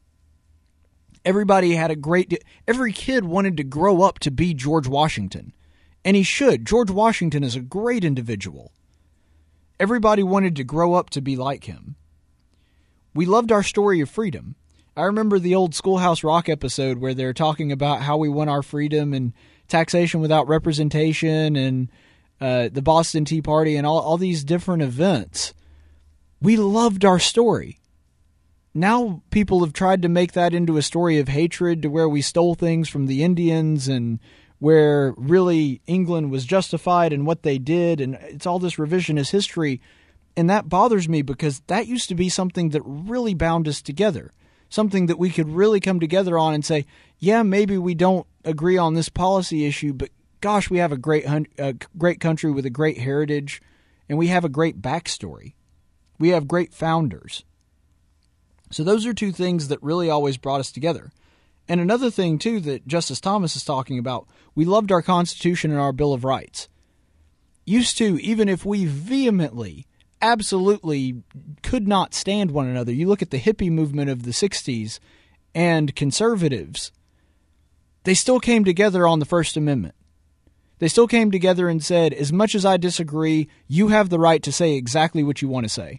Everybody had a great... Every kid wanted to grow up to be George Washington. And he should. George Washington is a great individual. Everybody wanted to grow up to be like him. We loved our story of freedom. I remember the old Schoolhouse Rock episode where they're talking about how we won our freedom and taxation without representation and uh, the Boston Tea Party and all, all these different events. We loved our story. Now people have tried to make that into a story of hatred to where we stole things from the Indians and where really England was justified in what they did, and it's all this revisionist history. And that bothers me because that used to be something that really bound us together, something that we could really come together on and say, yeah, maybe we don't agree on this policy issue, but gosh, we have a great, a great country with a great heritage, and we have a great backstory. We have great founders. So those are two things that really always brought us together. And another thing, too, that Justice Thomas is talking about, we loved our Constitution and our Bill of Rights. Used to, even if we vehemently, absolutely could not stand one another. You look at the hippie movement of the sixties and conservatives, they still came together on the First Amendment. They still came together and said, as much as I disagree, you have the right to say exactly what you want to say.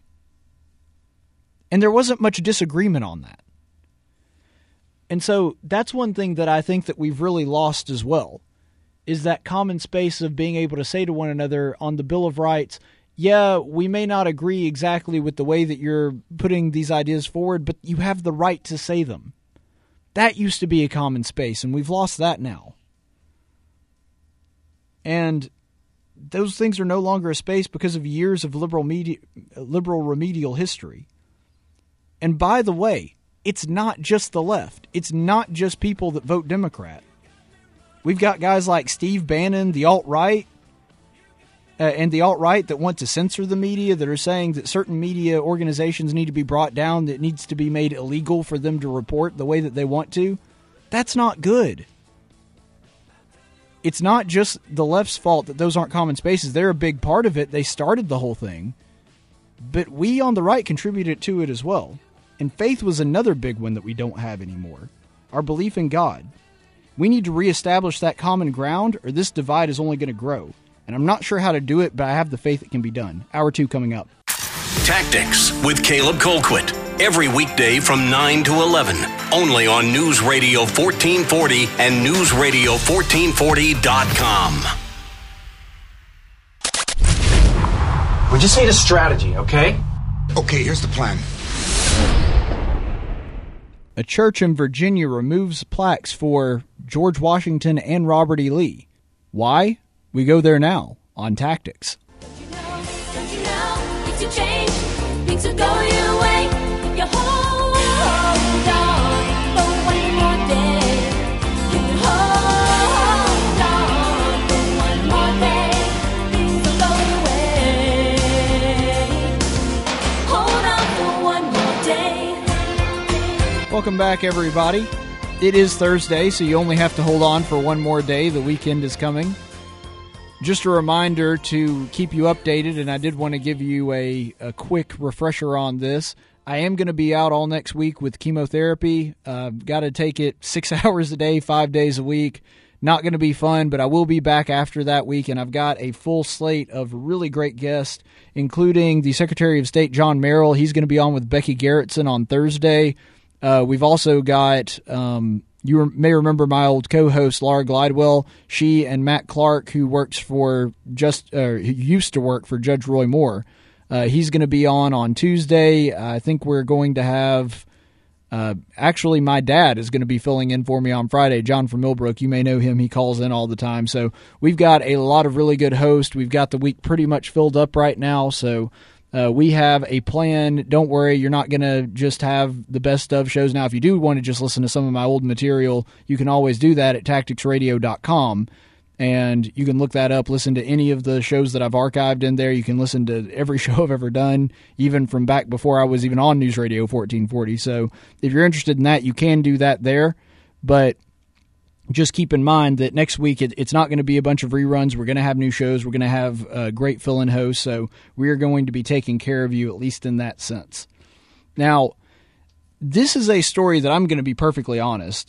And there wasn't much disagreement on that. And so that's one thing that I think that we've really lost as well, is that common space of being able to say to one another on the Bill of Rights, yeah, we may not agree exactly with the way that you're putting these ideas forward, but you have the right to say them. That used to be a common space, and we've lost that now. And those things are no longer a space because of years of liberal media, liberal remedial history. And by the way, it's not just the left. It's not just people that vote Democrat. We've got guys like Steve Bannon, the alt-right, uh, and the alt-right that want to censor the media, that are saying that certain media organizations need to be brought down, that it needs to be made illegal for them to report the way that they want to. That's not good. It's not just the left's fault that those aren't common spaces. They're a big part of it. They started the whole thing. But we on the right contributed to it as well. And faith was another big one that we don't have anymore. Our belief in God. We need to reestablish that common ground, or this divide is only going to grow. And I'm not sure how to do it, but I have the faith it can be done. Hour two coming up. Tactics with Caleb Colquitt. Every weekday from nine to eleven. Only on News Radio fourteen forty and News Radio fourteen forty dot com. We just need a strategy, okay? Okay, here's the plan. A church in Virginia removes plaques for George Washington and Robert E. Lee. Why? We go there now on Tactics. Don't you know, don't you know, things will change, things will go your way, if you hold on for one more day, if you hold on for one more day, things will go your way, hold on for one more day. Welcome back, everybody. It is Thursday, so you only have to hold on for one more day. The weekend is coming. Just a reminder to keep you updated, and I did want to give you a, a quick refresher on this. I am going to be out all next week with chemotherapy. Uh, got to take it six hours a day, five days a week. Not going to be fun, but I will be back after that week, and I've got a full slate of really great guests, including the Secretary of State, John Merrill. He's going to be on with Becky Garrettson on Thursday. Uh, we've also got, um, you may remember my old co-host, Laura Glidewell. She and Matt Clark, who works for just, uh, who used to work for Judge Roy Moore. Uh, he's going to be on on Tuesday. I think we're going to have, uh, actually my dad is going to be filling in for me on Friday, John from Millbrook. You may know him. He calls in all the time. So we've got a lot of really good hosts. We've got the week pretty much filled up right now. So uh, we have a plan. Don't worry, you're not going to just have the best of shows. Now, if you do want to just listen to some of my old material, you can always do that at tactics radio dot com. And you can look that up, listen to any of the shows that I've archived in there. You can listen to every show I've ever done, even from back before I was even on News Radio fourteen forty. So if you're interested in that, you can do that there. But just keep in mind that next week it, it's not going to be a bunch of reruns. We're going to have new shows. We're going to have a great fill-in host. So we're going to be taking care of you, at least in that sense. Now, this is a story that I'm going to be perfectly honest.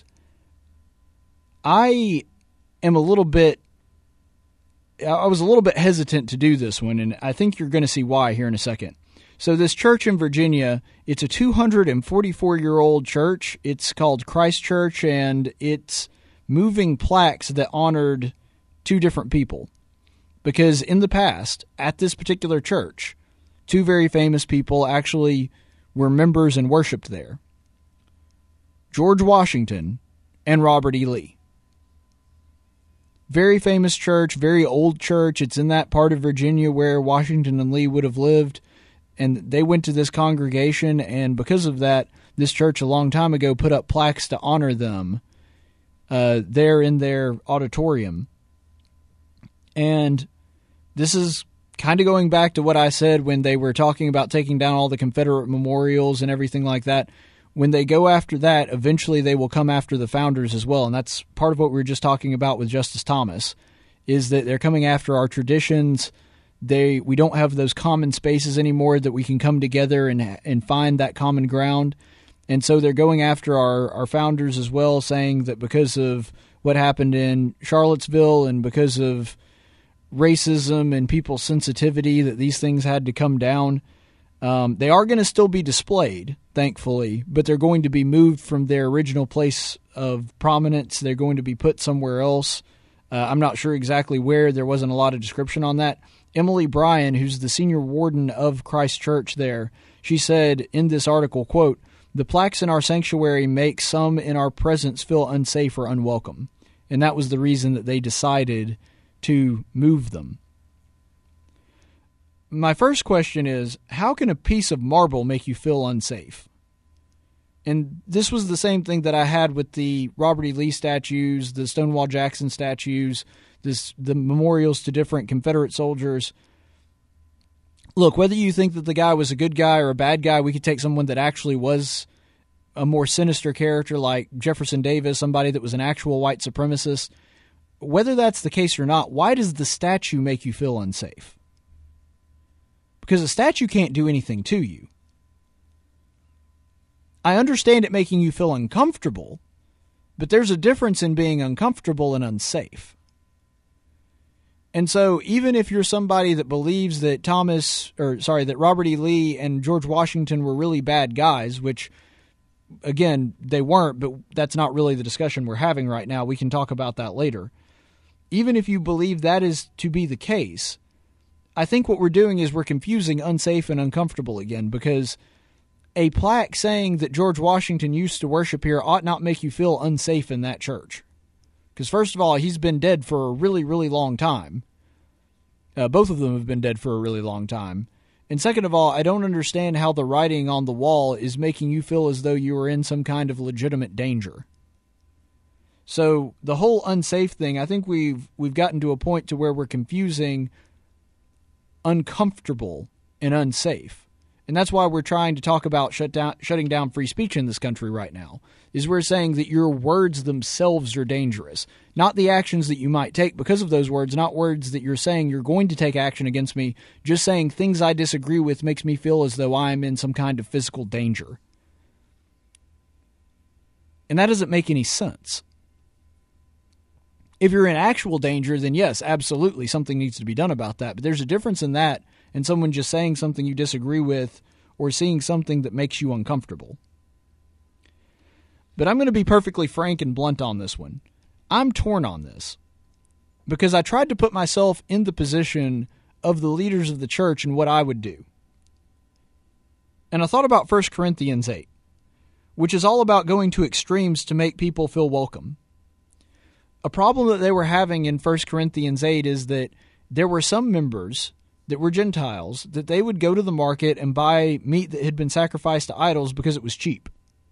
I... am a little bit, I was a little bit hesitant to do this one, and I think you're going to see why here in a second. So this church in Virginia, it's a two hundred forty-four-year-old church. It's called Christ Church, and it's moving plaques that honored two different people. Because in the past, at this particular church, two very famous people actually were members and worshiped there. George Washington and Robert E. Lee. Very famous church, very old church. It's in that part of Virginia where Washington and Lee would have lived. And they went to this congregation, and because of that, this church a long time ago put up plaques to honor them uh, there in their auditorium. And this is kind of going back to what I said when they were talking about taking down all the Confederate memorials and everything like that. When they go after that, eventually they will come after the founders as well. And that's part of what we were just talking about with Justice Thomas, is that they're coming after our traditions. They we don't have those common spaces anymore that we can come together and and find that common ground. And so they're going after our, our founders as well, saying that because of what happened in Charlottesville and because of racism and people's sensitivity, that these things had to come down. Um, they are going to still be displayed, thankfully, but they're going to be moved from their original place of prominence. They're going to be put somewhere else. Uh, I'm not sure exactly where. There wasn't a lot of description on that. Emily Bryan, who's the senior warden of Christ Church there, she said in this article, quote, "The plaques in our sanctuary make some in our presence feel unsafe or unwelcome." And that was the reason that they decided to move them. My first question is, how can a piece of marble make you feel unsafe? And this was the same thing that I had with the Robert E. Lee statues, the Stonewall Jackson statues, this the memorials to different Confederate soldiers. Look, whether you think that the guy was a good guy or a bad guy, we could take someone that actually was a more sinister character like Jefferson Davis, somebody that was an actual white supremacist. Whether that's the case or not, why does the statue make you feel unsafe? Because a statue can't do anything to you. I understand it making you feel uncomfortable, but there's a difference in being uncomfortable and unsafe. And so even if you're somebody that believes that Thomas, or sorry, that Robert E. Lee and George Washington were really bad guys, which, again, they weren't, but that's not really the discussion we're having right now. We can talk about that later. Even if you believe that is to be the case, I think what we're doing is we're confusing unsafe and uncomfortable again, because a plaque saying that George Washington used to worship here ought not make you feel unsafe in that church. Because first of all, he's been dead for a really, really long time. Uh, both of them have been dead for a really long time. And second of all, I don't understand how the writing on the wall is making you feel as though you were in some kind of legitimate danger. So the whole unsafe thing, I think we've we've gotten to a point to where we're confusing uncomfortable and unsafe. And that's why we're trying to talk about shut down, shutting down free speech in this country right now, is we're saying that your words themselves are dangerous, not the actions that you might take because of those words, not words that you're saying you're going to take action against me, just saying things I disagree with makes me feel as though I'm in some kind of physical danger. And that doesn't make any sense. If you're in actual danger, then yes, absolutely, something needs to be done about that. But there's a difference in that and someone just saying something you disagree with or seeing something that makes you uncomfortable. But I'm going to be perfectly frank and blunt on this one. I'm torn on this because I tried to put myself in the position of the leaders of the church and what I would do. And I thought about First Corinthians eight, which is all about going to extremes to make people feel welcome. A problem that they were having in First Corinthians eight is that there were some members that were Gentiles that they would go to the market and buy meat that had been sacrificed to idols because it was cheap.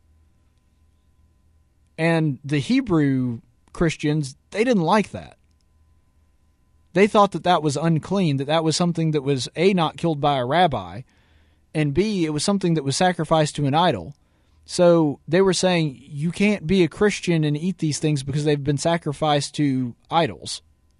And the Hebrew Christians, they didn't like that. They thought that that was unclean, that that was something that was A, not killed by a rabbi, and B, it was something that was sacrificed to an idol. So they were saying, you can't be a Christian and eat these things because they've been sacrificed to idols.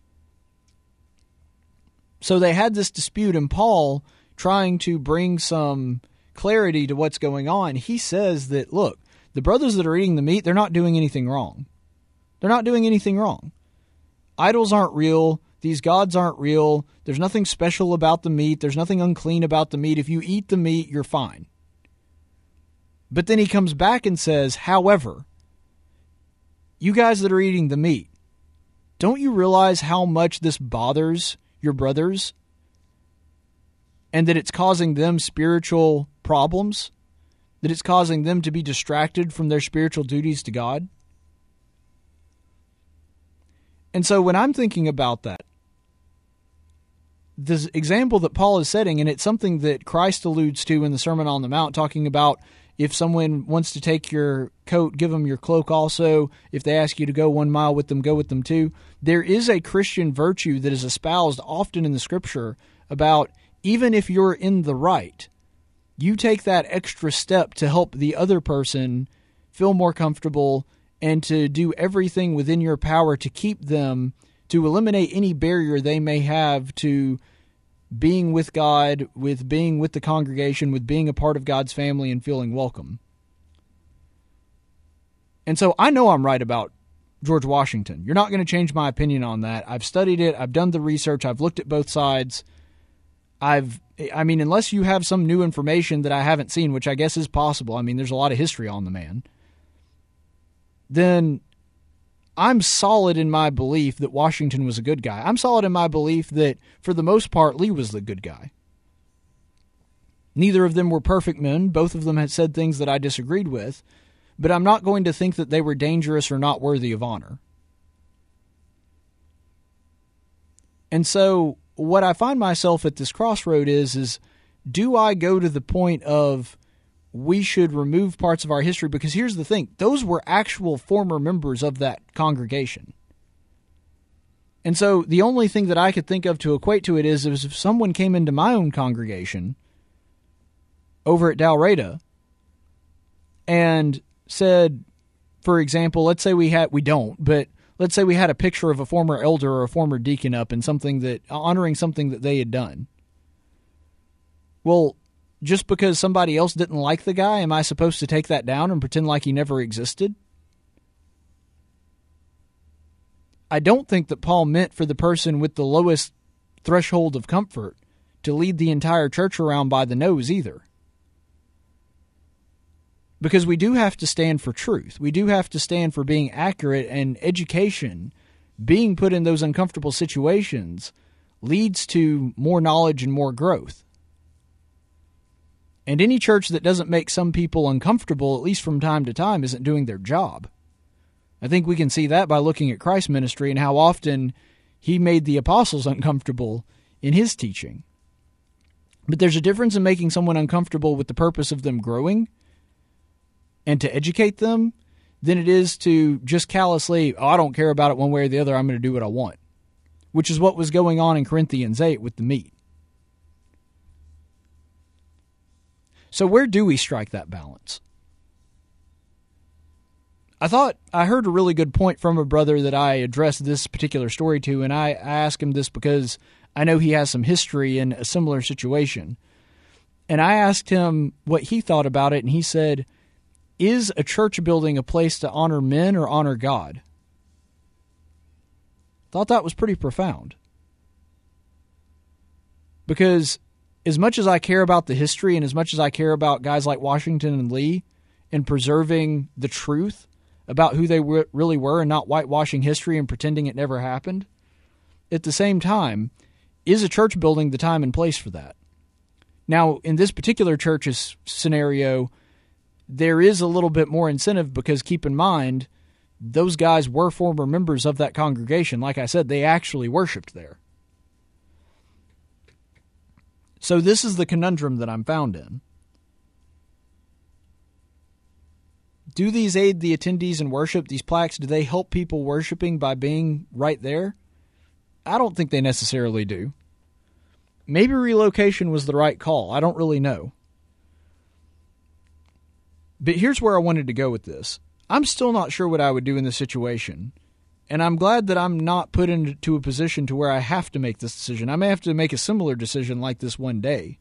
So they had this dispute, and Paul, trying to bring some clarity to what's going on, he says that, look, the brothers that are eating the meat, they're not doing anything wrong. They're not doing anything wrong. Idols aren't real. These gods aren't real. There's nothing special about the meat. There's nothing unclean about the meat. If you eat the meat, you're fine. But then he comes back and says, however, you guys that are eating the meat, don't you realize how much this bothers your brothers? And that it's causing them spiritual problems? That it's causing them to be distracted from their spiritual duties to God? And so when I'm thinking about that, this example that Paul is setting, and it's something that Christ alludes to in the Sermon on the Mount, talking about if someone wants to take your coat, give them your cloak also. If they ask you to go one mile with them, go with them too. There is a Christian virtue that is espoused often in the Scripture about even if you're in the right, you take that extra step to help the other person feel more comfortable and to do everything within your power to keep them, to eliminate any barrier they may have to being with God, with being with the congregation, with being a part of God's family and feeling welcome. And so I know I'm right about George Washington. You're not going to change my opinion on that. I've studied it. I've done the research. I've looked at both sides. I've, I mean, unless you have some new information that I haven't seen, which I guess is possible. I mean, there's a lot of history on the man. Then I'm solid in my belief that Washington was a good guy. I'm solid in my belief that, for the most part, Lee was the good guy. Neither of them were perfect men. Both of them had said things that I disagreed with. But I'm not going to think that they were dangerous or not worthy of honor. And so what I find myself at this crossroad is, is do I go to the point of we should remove parts of our history? Because here's the thing. Those were actual former members of that congregation. And so the only thing that I could think of to equate to it is, is if someone came into my own congregation over at Dalraida and said, for example, let's say we had, we don't, but let's say we had a picture of a former elder or a former deacon up and something that, honoring something that they had done. Well, just because somebody else didn't like the guy, am I supposed to take that down and pretend like he never existed? I don't think that Paul meant for the person with the lowest threshold of comfort to lead the entire church around by the nose either. Because we do have to stand for truth. We do have to stand for being accurate, and education, being put in those uncomfortable situations, leads to more knowledge and more growth. And any church that doesn't make some people uncomfortable, at least from time to time, isn't doing their job. I think we can see that by looking at Christ's ministry and how often he made the apostles uncomfortable in his teaching. But there's a difference in making someone uncomfortable with the purpose of them growing and to educate them than it is to just callously, oh, I don't care about it one way or the other, I'm going to do what I want. Which is what was going on in Corinthians eight with the meat. So where do we strike that balance? I thought I heard a really good point from a brother that I addressed this particular story to, and I, I asked him this because I know he has some history in a similar situation. And I asked him what he thought about it, and he said, is a church building a place to honor men or honor God? Thought that was pretty profound. Because as much as I care about the history and as much as I care about guys like Washington and Lee and preserving the truth about who they w- really were and not whitewashing history and pretending it never happened. At the same time, is a church building the time and place for that? Now, in this particular church's scenario, there is a little bit more incentive because keep in mind, those guys were former members of that congregation. Like I said, they actually worshiped there. So this is the conundrum that I'm found in. Do these aid the attendees in worship? These plaques, do they help people worshiping by being right there? I don't think they necessarily do. Maybe relocation was the right call. I don't really know. But here's where I wanted to go with this. I'm still not sure what I would do in this situation. And I'm glad that I'm not put into a position to where I have to make this decision. I may have to make a similar decision like this one day.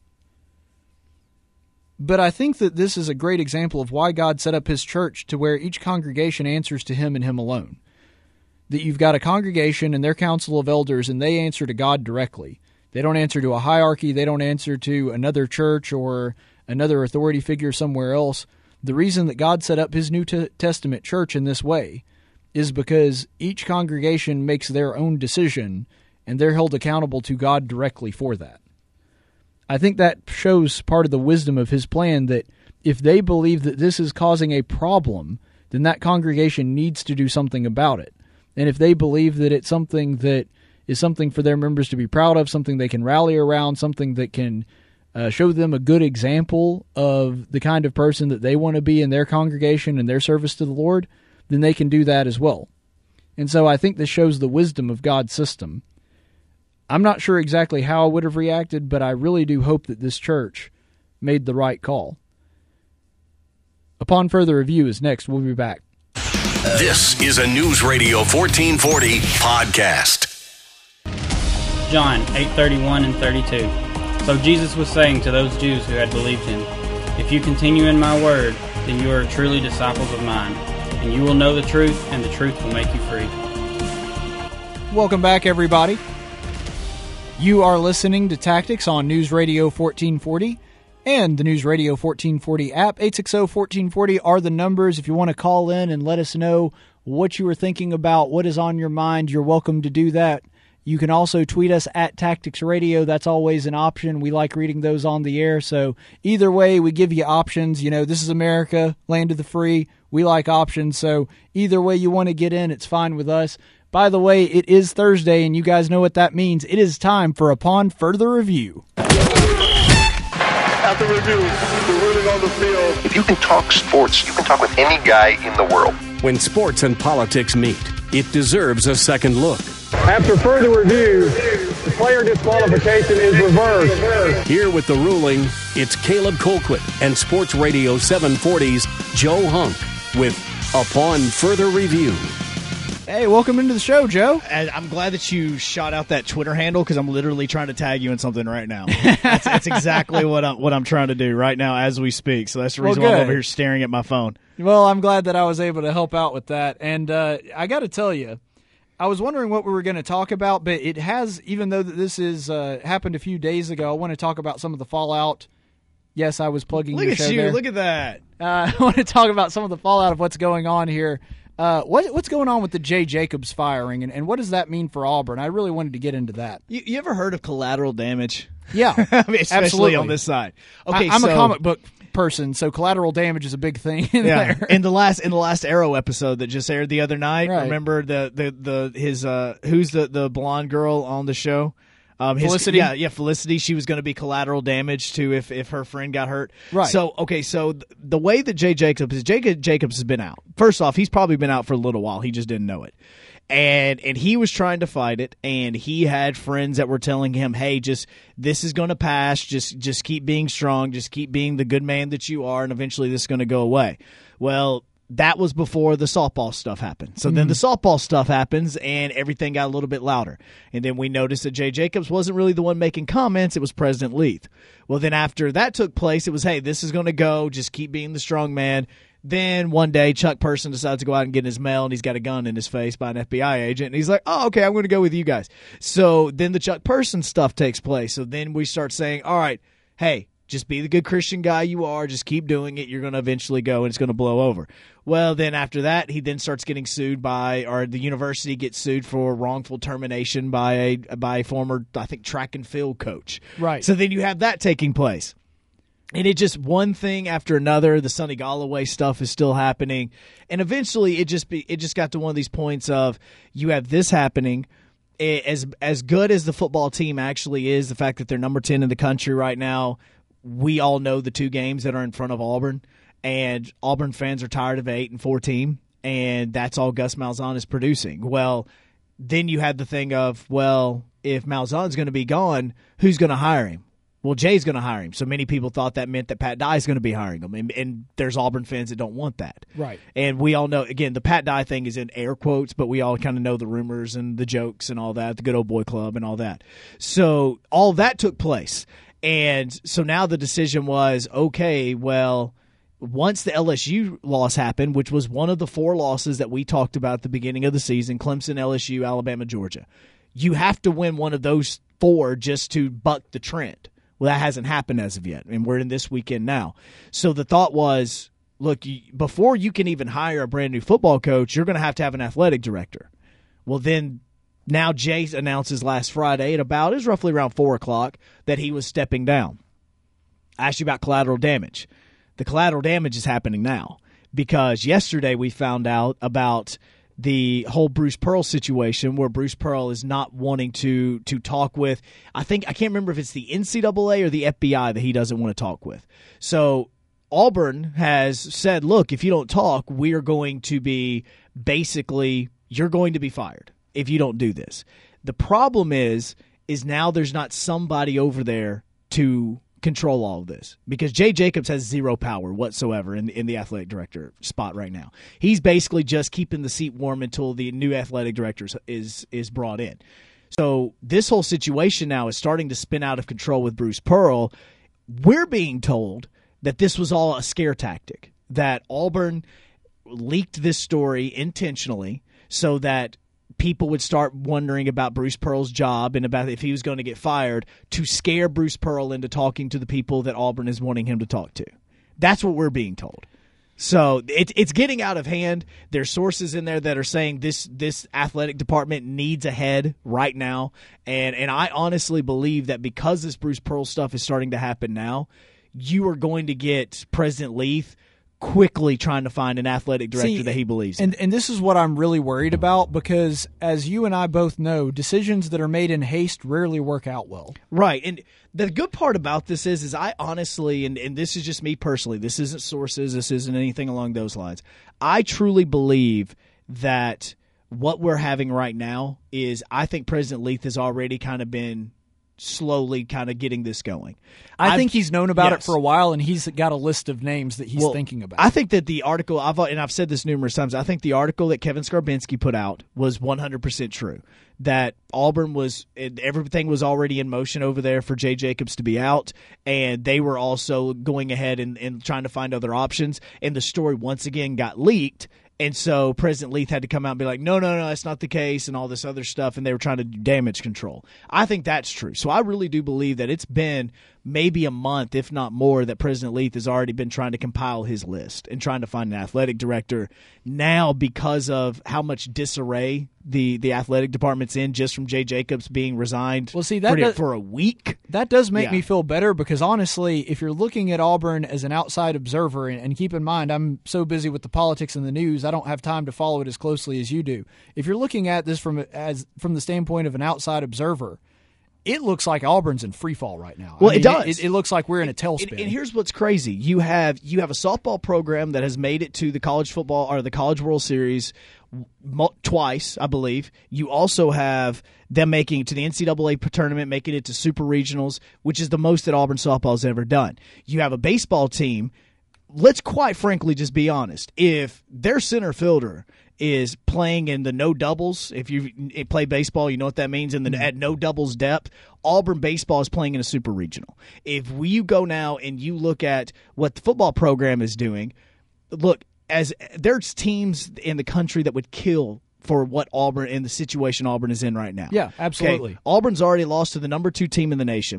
But I think that this is a great example of why God set up his church to where each congregation answers to him and him alone. That you've got a congregation and their council of elders, and they answer to God directly. They don't answer to a hierarchy. They don't answer to another church or another authority figure somewhere else. The reason that God set up his New Testament church in this way is because each congregation makes their own decision, and they're held accountable to God directly for that. I think that shows part of the wisdom of his plan, that if they believe that this is causing a problem, then that congregation needs to do something about it. And if they believe that it's something that is something for their members to be proud of, something they can rally around, something that can uh, show them a good example of the kind of person that they want to be in their congregation and their service to the Lord, then they can do that as well. And so I think this shows the wisdom of God's system. I'm not sure exactly how I would have reacted, but I really do hope that this church made the right call. Upon further review is next. We'll be back. This is a News Radio fourteen forty podcast. John eight thirty-one and thirty-two. So Jesus was saying to those Jews who had believed him, "If you continue in my word, then you are truly disciples of mine, and you will know the truth, and the truth will make you free." Welcome back, everybody. You are listening to Tactics on News Radio fourteen forty and the News Radio fourteen forty app. eight six zero, fourteen forty are the numbers. If you want to call in and let us know what you were thinking about, what is on your mind, you're welcome to do that. You can also tweet us at Tactics Radio. That's always an option. We like reading those on the air. So either way, we give you options. You know, this is America, land of the free. We like options. So either way you want to get in, it's fine with us. By the way, it is Thursday, and you guys know what that means. It is time for Upon Further Review. After review, the ruling on the field. If you can talk sports, you can talk with any guy in the world. When sports and politics meet, it deserves a second look. After further review, the player disqualification is reversed. Here with the ruling, it's Caleb Colquitt and Sports Radio seven forty's Joe Hunk with Upon Further Review. Hey, welcome into the show, Joe. I'm glad that you shot out that Twitter handle because I'm literally trying to tag you in something right now. That's, that's exactly what I'm, what I'm trying to do right now as we speak. So that's the reason well, why I'm over here staring at my phone. Well, I'm glad that I was able to help out with that. And uh, I got to tell you, I was wondering what we were going to talk about, but it has, even though that this is uh, happened a few days ago, I want to talk about some of the fallout. Yes, I was plugging Look your at show you. there. Look at that. Uh, I want to talk about some of the fallout of what's going on here. Uh, what, what's going on with the Jay Jacobs firing, and, and what does that mean for Auburn? I really wanted to get into that. You, you ever heard of collateral damage? Yeah, I mean, especially absolutely. on this side. Okay, I, I'm so, a comic book person, so collateral damage is a big thing in yeah. there. in the last in the last Arrow episode that just aired the other night, right. remember the the the his uh who's the the blonde girl on the show? Um, his, Felicity? Yeah, yeah, Felicity. She was going to be collateral damage to if, if her friend got hurt. Right. So, okay, so th- the way that Jay Jacobs is, Jay Jacobs has been out. First off, he's probably been out for a little while. He just didn't know it. And and he was trying to fight it, and he had friends that were telling him, hey, just this is going to pass. Just just keep being strong. Just keep being the good man that you are, and eventually this is going to go away. Well, that was before the softball stuff happened. So mm. then the softball stuff happens, and everything got a little bit louder. And then we noticed that Jay Jacobs wasn't really the one making comments. It was President Leith. Well, then after that took place, it was, hey, this is going to go. Just keep being the strong man. Then one day, Chuck Person decides to go out and get his mail, and he's got a gun in his face by an F B I agent. And he's like, oh, okay, I'm going to go with you guys. So then the Chuck Person stuff takes place. So then we start saying, all right, hey, Just be the good Christian guy you are. Just keep doing it. You're going to eventually go, and it's going to blow over. Well, then after that, he then starts getting sued by, or the university gets sued for wrongful termination by a by a former, I think, track and field coach. Right. So then you have that taking place. And it just one thing after another. The Sonny Galloway stuff is still happening, and eventually it just be it just got to one of these points of you have this happening. As as good as the football team actually is, the fact that they're number ten in the country right now, we all know the two games that are in front of Auburn, and Auburn fans are tired of an eight and four team, and that's all Gus Malzahn is producing. Well, then you had the thing of, well, if Malzahn's going to be gone, who's going to hire him? Well, Jay's going to hire him. So many people thought that meant that Pat Dye is going to be hiring him. And, and there's Auburn fans that don't want that. Right. And we all know, again, the Pat Dye thing is in air quotes, but we all kind of know the rumors and the jokes and all that, the good old boy club and all that. So all that took place. And so now the decision was, okay, well, once the L S U loss happened, which was one of the four losses that we talked about at the beginning of the season, Clemson, L S U, Alabama, Georgia, you have to win one of those four just to buck the trend. Well, that hasn't happened as of yet, and we're in this weekend now. So the thought was, look, you, before you can even hire a brand new football coach, you're going to have to have an athletic director. Well, then now Jay announces last Friday at about, it was roughly around four o'clock, that he was stepping down. I asked you about collateral damage. The collateral damage is happening now because yesterday we found out about the whole Bruce Pearl situation where Bruce Pearl is not wanting to to talk with, I think, I can't remember if it's the N C double A or the F B I that he doesn't want to talk with. So Auburn has said, look, if you don't talk, we are going to be basically, you're going to be fired if you don't do this. The problem is, is now there's not somebody over there to control all of this because Jay Jacobs has zero power whatsoever in, in the athletic director spot right now. He's basically just keeping the seat warm until the new athletic director is is brought in. So this whole situation now is starting to spin out of control with Bruce Pearl. We're being told that this was all a scare tactic, that Auburn leaked this story intentionally so that people would start wondering about Bruce Pearl's job and about if he was going to get fired to scare Bruce Pearl into talking to the people that Auburn is wanting him to talk to. That's what we're being told. So it, it's getting out of hand. There's sources in there that are saying this this athletic department needs a head right now. And, and I honestly believe that because this Bruce Pearl stuff is starting to happen now, you are going to get President Leith quickly trying to find an athletic director See, that he believes in. And, and this is what I'm really worried about because, as you and I both know, decisions that are made in haste rarely work out well. Right. And the good part about this is, is I honestly, and, and this is just me personally, this isn't sources, this isn't anything along those lines. I truly believe that what we're having right now is I think President Leith has already kind of been slowly kind of getting this going. I I've, think he's known about yes. it for a while, and he's got a list of names that he's well, thinking about. I think that the article, I've and I've said this numerous times, I think the article that Kevin Skarbinski put out was one hundred percent true. That Auburn was, everything was already in motion over there for Jay Jacobs to be out, and they were also going ahead and, and trying to find other options, and the story once again got leaked. And so President Leith had to come out and be like, no, no, no, that's not the case, and all this other stuff, and they were trying to do damage control. I think that's true. So I really do believe that it's been maybe a month, if not more, that President Leith has already been trying to compile his list and trying to find an athletic director. Now, because of how much disarray the, the athletic department's in just from Jay Jacobs being resigned well, see, that for, does, for a week. That does make yeah. me feel better because, honestly, if you're looking at Auburn as an outside observer, and, and keep in mind, I'm so busy with the politics and the news, I don't have time to follow it as closely as you do. If you're looking at this from as from the standpoint of an outside observer, it looks like Auburn's in free fall right now. Well, I mean, it does. It, it looks like we're in a tailspin. And, and here's what's crazy: you have you have a softball program that has made it to the college football or the College World Series twice, I believe. You also have them making it to the N C double A tournament, making it to super regionals, which is the most that Auburn softball has ever done. You have a baseball team. Let's quite frankly just be honest. If their center fielder is playing in the no doubles, if you play baseball, you know what that means, in the mm-hmm. at no doubles depth, Auburn baseball is playing in a super regional. If you go now and you look at what the football program is doing, look, as there's teams in the country that would kill for what Auburn in the situation Auburn is in right now. Yeah, absolutely. Okay? Auburn's already lost to the number two team in the nation.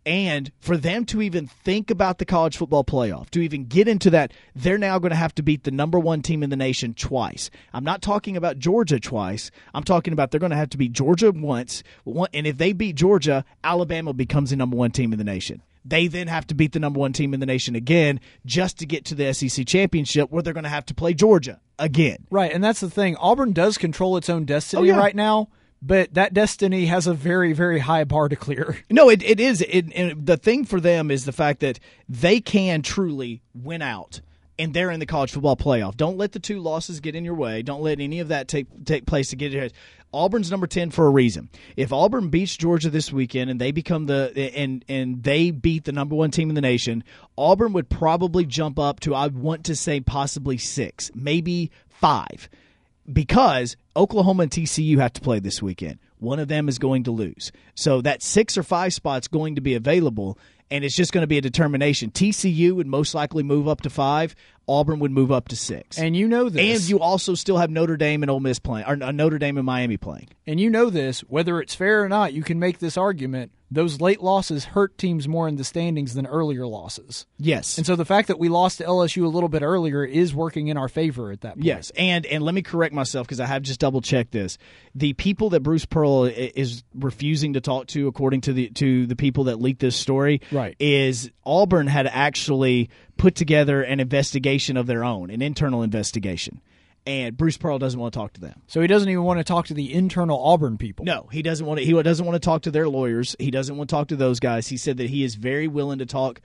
And for them to even think about the college football playoff, to even get into that, they're now going to have to beat the number one team in the nation twice. I'm not talking about Georgia twice. I'm talking about they're going to have to beat Georgia once. And if they beat Georgia, Alabama becomes the number one team in the nation. They then have to beat the number one team in the nation again just to get to the S E C championship, where they're going to have to play Georgia again. Right, and that's the thing. Auburn does control its own destiny Oh, yeah. right now. But that destiny has a very, very high bar to clear. No, it, it is. It, and the thing for them is the fact that they can truly win out, and they're in the college football playoff. Don't let the two losses get in your way. Don't let any of that take take place to get your head. Auburn's number ten for a reason. If Auburn beats Georgia this weekend and they become the and and they beat the number one team in the nation, Auburn would probably jump up to, I want to say, possibly six, maybe five. Because Oklahoma and T C U have to play this weekend. One of them is going to lose. So that six or five spot's going to be available, and it's just going to be a determination. T C U would most likely move up to five. Auburn would move up to six. And you know this. And you also still have Notre Dame and Ole Miss playing, or Notre Dame and Miami playing. And you know this. Whether it's fair or not, you can make this argument. Those late losses hurt teams more in the standings than earlier losses. Yes. And so the fact that we lost to L S U a little bit earlier is working in our favor at that point. Yes, and and let me correct myself because I have just double-checked this. The people that Bruce Pearl is refusing to talk to, according to the to the people that leaked this story, right. is Auburn had actually put together an investigation of their own, an internal investigation. And Bruce Pearl doesn't want to talk to them. So he doesn't even want to talk to the internal Auburn people. No, he doesn't want to. He doesn't want to talk to their lawyers. He doesn't want to talk to those guys. He said that he is very willing to talk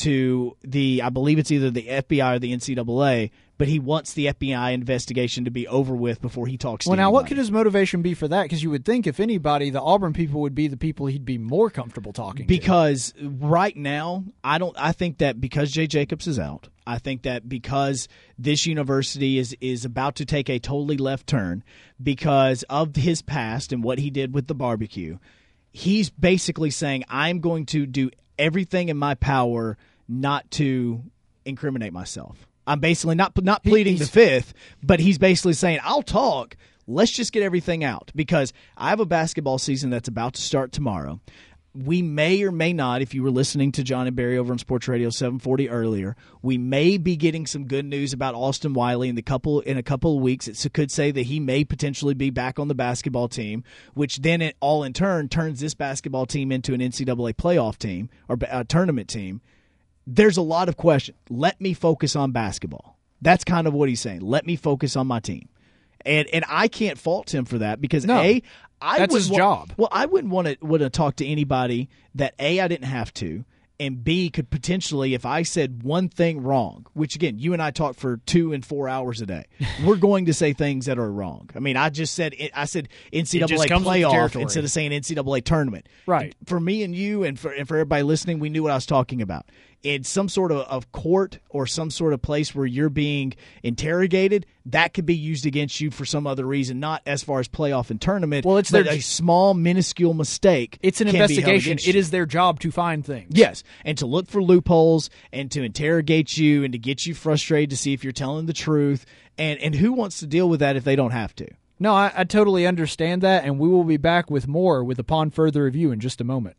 to the, I believe it's either the F B I or the N C double A, but he wants the F B I investigation to be over with before he talks to Well, now, anybody. what could his motivation be for that? Because you would think, if anybody, the Auburn people would be the people he'd be more comfortable talking because to. Because right now, I don't. I think that because Jay Jacobs is out, I think that because this university is, is about to take a totally left turn because of his past and what he did with the barbecue, he's basically saying, I'm going to do everything in my power not to incriminate myself. I'm basically not not pleading He's, the fifth, but he's basically saying, I'll talk. Let's just get everything out because I have a basketball season that's about to start tomorrow. We may or may not, if you were listening to John and Barry over on Sports Radio seven forty earlier, we may be getting some good news about Austin Wiley in the couple in a couple of weeks. It could say that he may potentially be back on the basketball team, which then it all in turn turns this basketball team into an N C double A playoff team or a tournament team. There's a lot of questions. Let me focus on basketball. That's kind of what he's saying. Let me focus on my team. And and I can't fault him for that because, no, A, I that's his wa- job. Well, I wouldn't want to would have talked to anybody that, A, I didn't have to, and B, could potentially, if I said one thing wrong, which, again, you and I talk for two and four hours a day, we're going to say things that are wrong. I mean, I just said I said N C double A playoff instead of saying N C double A tournament. Right. For me and you and for, and for everybody listening, we knew what I was talking about. In some sort of, of court or some sort of place where you're being interrogated, that could be used against you for some other reason, not as far as playoff and tournament. Well, it's but their, a small, minuscule mistake. It's an can investigation. Be held it is their job to find things. Yes, and to look for loopholes and to interrogate you and to get you frustrated to see if you're telling the truth. And, and who wants to deal with that if they don't have to? No, I, I totally understand that, and we will be back with more with Upon Further Review in just a moment.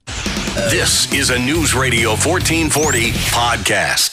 This is a News Radio fourteen forty podcast.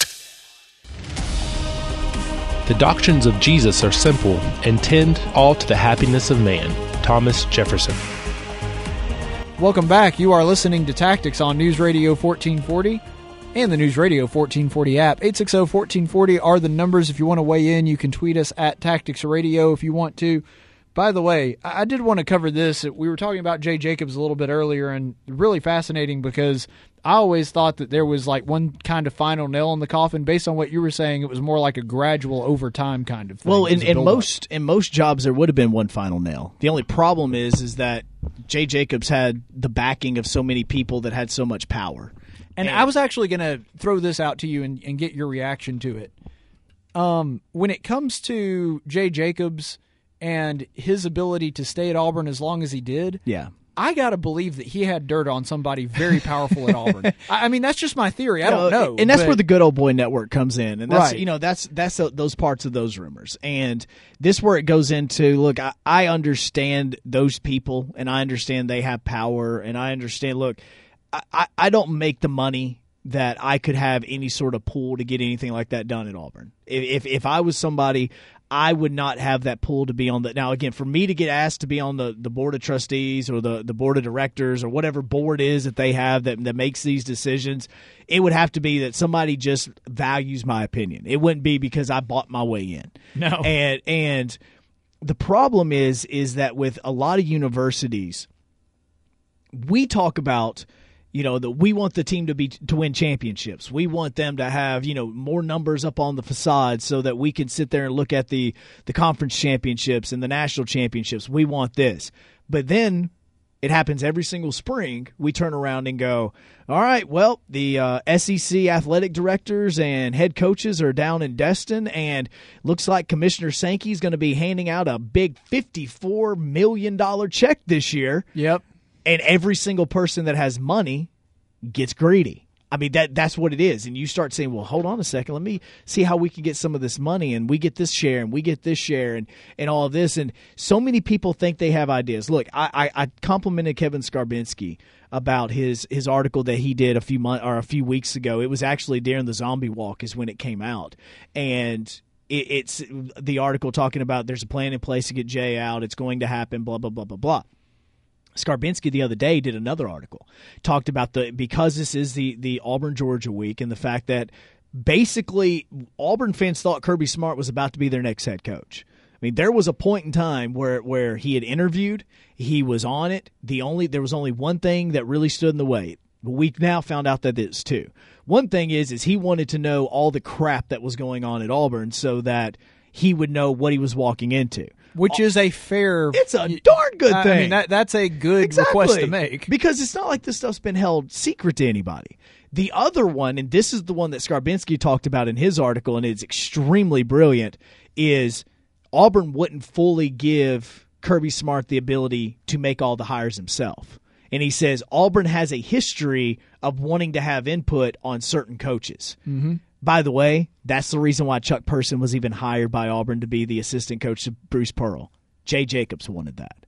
The doctrines of Jesus are simple and tend all to the happiness of man. Thomas Jefferson. Welcome back. You are listening to Tactics on News Radio fourteen forty and the News Radio fourteen forty app. eight six zero, one four four zero are the numbers. If you want to weigh in, you can tweet us at Tactics Radio if you want to. By the way, I did want to cover this. We were talking about Jay Jacobs a little bit earlier, and really fascinating because I always thought that there was like one kind of final nail in the coffin. Based on what you were saying, it was more like a gradual over time kind of thing. Well, in, in most in most jobs, there would have been one final nail. The only problem is is that Jay Jacobs had the backing of so many people that had so much power. And, and I was actually going to throw this out to you and, and get your reaction to it. Um, when it comes to Jay Jacobs and his ability to stay at Auburn as long as he did, yeah, I got to believe that he had dirt on somebody very powerful at Auburn. I, I mean, that's just my theory. I don't know. And that's but, where the Good Old Boy Network comes in. And that's, right. you know, that's that's a, those parts of those rumors. And this where it goes into, look, I, I understand those people, and I understand they have power, and I understand, look, I, I don't make the money that I could have any sort of pull to get anything like that done at Auburn. If, if if I was somebody, I would not have that pull to be on the. Now, again, for me to get asked to be on the, the board of trustees or the, the board of directors or whatever board is that they have that, that makes these decisions, it would have to be that somebody just values my opinion. It wouldn't be because I bought my way in. No. And and the problem is is that with a lot of universities, we talk about, you know, that we want the team to be to win championships. We want them to have, you know, more numbers up on the facade so that we can sit there and look at the, the conference championships and the national championships. We want this. But then it happens every single spring. We turn around and go, all right, well, the uh, S E C athletic directors and head coaches are down in Destin, and looks like Commissioner Sankey is going to be handing out a big fifty-four million dollars check this year. Yep. And every single person that has money gets greedy. I mean, that that's what it is. And you start saying, well, hold on a second. Let me see how we can get some of this money. And we get this share and we get this share and, and all of this. And so many people think they have ideas. Look, I, I, I complimented Kevin Skarbinski about his, his article that he did a few months or a few weeks ago. It was actually during the Zombie Walk is when it came out. And it, it's the article talking about there's a plan in place to get Jay out. It's going to happen, blah, blah, blah, blah, blah. Skarbinski the other day did another article, talked about the because this is the the Auburn Georgia week and the fact that basically Auburn fans thought Kirby Smart was about to be their next head coach. I mean, there was a point in time where where he had interviewed, he was on it. The only there was only one thing that really stood in the way. We now found out that it's two. One thing is is he wanted to know all the crap that was going on at Auburn so that he would know what he was walking into. Which is a fair... It's a darn good thing. I mean, that, that's a good exactly. request to make. Because it's not like this stuff's been held secret to anybody. The other one, and this is the one that Skarbinski talked about in his article, and it's extremely brilliant, is Auburn wouldn't fully give Kirby Smart the ability to make all the hires himself. And he says Auburn has a history of wanting to have input on certain coaches. Mm-hmm. By the way, that's the reason why Chuck Person was even hired by Auburn to be the assistant coach to Bruce Pearl. Jay Jacobs wanted that.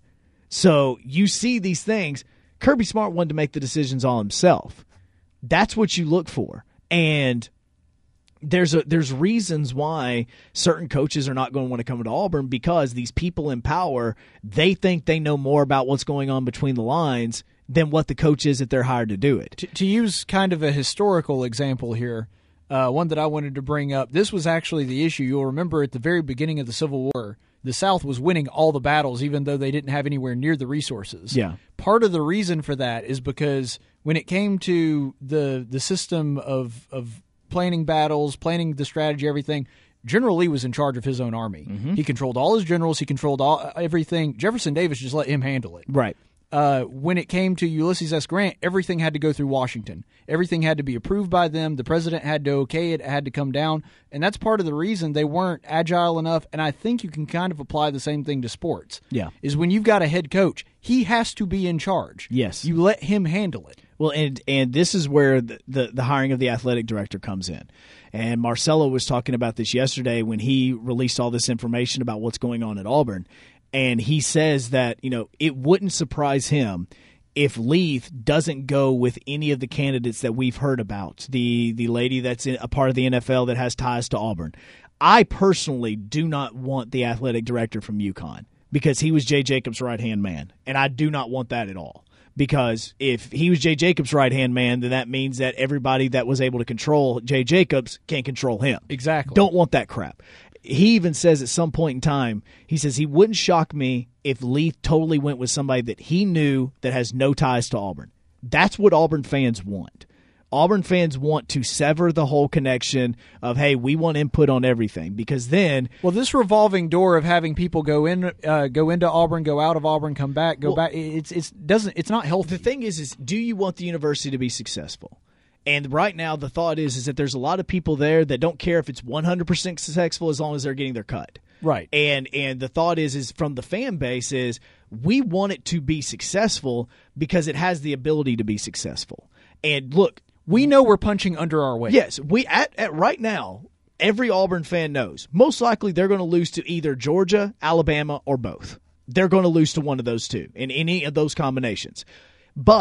So you see these things. Kirby Smart wanted to make the decisions all himself. That's what you look for. And there's a, there's reasons why certain coaches are not going to want to come to Auburn because these people in power, they think they know more about what's going on between the lines than what the coach is that they're hired to do it. To, to use kind of a historical example here, Uh, one that I wanted to bring up. This was actually the issue. You'll remember at the very beginning of the Civil War, the South was winning all the battles even though they didn't have anywhere near the resources. Yeah. Part of the reason for that is because when it came to the the system of, of planning battles, planning the strategy, everything, General Lee was in charge of his own army. Mm-hmm. He controlled all his generals. He controlled all everything. Jefferson Davis just let him handle it. Right. Uh, when it came to Ulysses S. Grant, everything had to go through Washington. Everything had to be approved by them. The president had to okay it. It had to come down. And that's part of the reason they weren't agile enough. And I think you can kind of apply the same thing to sports. Yeah. Is when you've got a head coach, he has to be in charge. Yes. You let him handle it. Well, and and this is where the, the, the hiring of the athletic director comes in. And Marcelo was talking about this yesterday when he released all this information about what's going on at Auburn. And he says that, you know, it wouldn't surprise him if Leith doesn't go with any of the candidates that we've heard about. The the lady that's in, a part of the N F L that has ties to Auburn. I personally do not want the athletic director from UConn because he was Jay Jacobs' right-hand man. And I do not want that at all. Because if he was Jay Jacobs' right-hand man, then that means that everybody that was able to control Jay Jacobs can't control him. Exactly. Don't want that crap. He even says at some point in time, he says he wouldn't shock me if Leith totally went with somebody that he knew that has no ties to Auburn. That's what Auburn fans want. Auburn fans want to sever the whole connection of, hey, we want input on everything, because then... Well, this revolving door of having people go in, uh, go into Auburn, go out of Auburn, come back, go well, back, it's it's doesn't it's not healthy. The thing is, is do you want the university to be successful? And right now, the thought is is that there's a lot of people there that don't care if it's one hundred percent successful as long as they're getting their cut. Right. And and the thought is is from the fan base is we want it to be successful because it has the ability to be successful. And look, we know we're punching under our weight. Yes, we at, at right now, every Auburn fan knows most likely they're going to lose to either Georgia, Alabama, or both. They're going to lose to one of those two in any of those combinations. But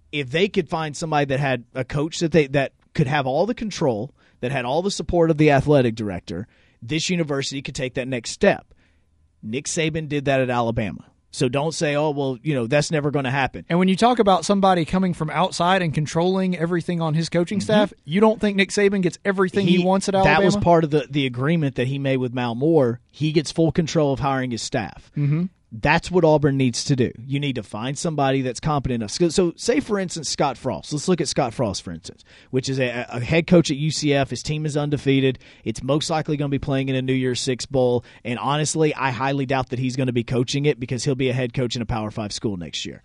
if they could find somebody that had a coach that they that could have all the control, that had all the support of the athletic director, this university could take that next step. Nick Saban did that at Alabama. So don't say, oh, well, you know, that's never going to happen. And when you talk about somebody coming from outside and controlling everything on his coaching staff, mm-hmm. you don't think Nick Saban gets everything he, he wants at Alabama? That was part of the, the agreement that he made with Mal Moore. He gets full control of hiring his staff. Mm-hmm. That's what Auburn needs to do. You need to find somebody that's competent enough. So, so say, for instance, Scott Frost. Let's look at Scott Frost, for instance, which is a, a head coach at U C F. His team is undefeated. It's most likely going to be playing in a New Year's Six Bowl. And honestly, I highly doubt that he's going to be coaching it because he'll be a head coach in a Power Five school next year.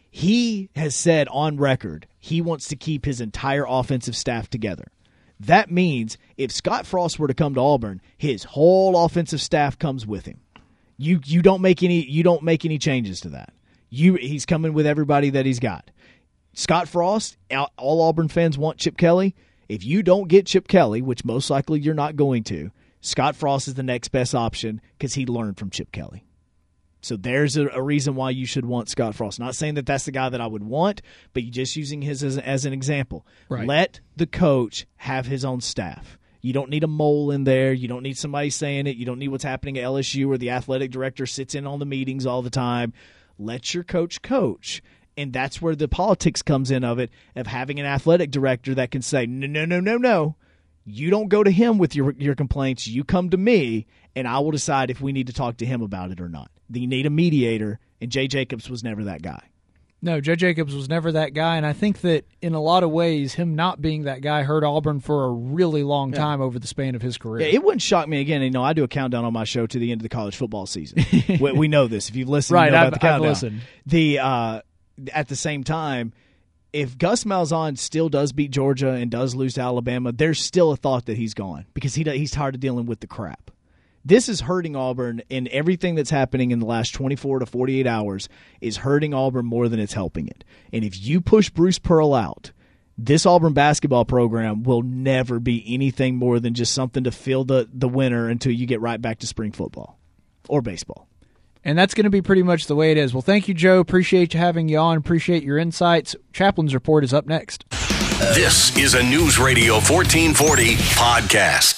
He has said on record he wants to keep his entire offensive staff together. That means if Scott Frost were to come to Auburn, his whole offensive staff comes with him. You you don't make any you don't make any changes to that. You he's coming with everybody that he's got. Scott Frost, all Auburn fans want Chip Kelly. If you don't get Chip Kelly, which most likely you're not going to, Scott Frost is the next best option because he learned from Chip Kelly. So there's a, a reason why you should want Scott Frost. Not saying that that's the guy that I would want, but you're just using his as, as an example. Right. Let the coach have his own staff. You don't need a mole in there. You don't need somebody saying it. You don't need what's happening at L S U where the athletic director sits in on the meetings all the time. Let your coach coach. And that's where the politics comes in of it, of having an athletic director that can say, no, no, no, no, no. You don't go to him with your your complaints. You come to me, and I will decide if we need to talk to him about it or not. You need a mediator, and Jay Jacobs was never that guy. No, Jay Jacobs was never that guy, and I think that in a lot of ways, him not being that guy hurt Auburn for a really long time yeah. over the span of his career. Yeah, it wouldn't shock me again. You know, I do a countdown on my show to the end of the college football season. we, we know this. If you've listened, right, you know I've, about the countdown. I've listened. The uh, at the same time, if Gus Malzahn still does beat Georgia and does lose to Alabama, there's still a thought that he's gone because he he's tired of dealing with the crap. This is hurting Auburn, and everything that's happening in the last twenty-four to forty-eight hours is hurting Auburn more than it's helping it. And if you push Bruce Pearl out, this Auburn basketball program will never be anything more than just something to fill the, the winter until you get right back to spring football or baseball. And that's going to be pretty much the way it is. Well, thank you, Joe. Appreciate you having you on. Appreciate your insights. Chaplain's Report is up next. This is a News Radio fourteen forty podcast.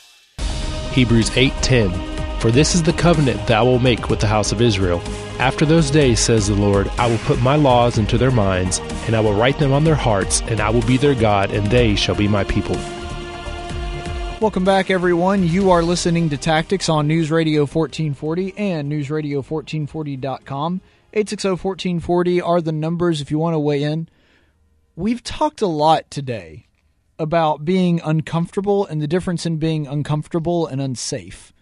Hebrews eight ten. For this is the covenant that I will make with the house of Israel. After those days, says the Lord, I will put my laws into their minds, and I will write them on their hearts, and I will be their God, and they shall be my people. Welcome back, everyone. You are listening to Tactics on News Radio fourteen forty and news radio fourteen forty dot com. eight six zero, one four four zero are the numbers if you want to weigh in. We've talked a lot today about being uncomfortable and the difference in being uncomfortable and unsafe.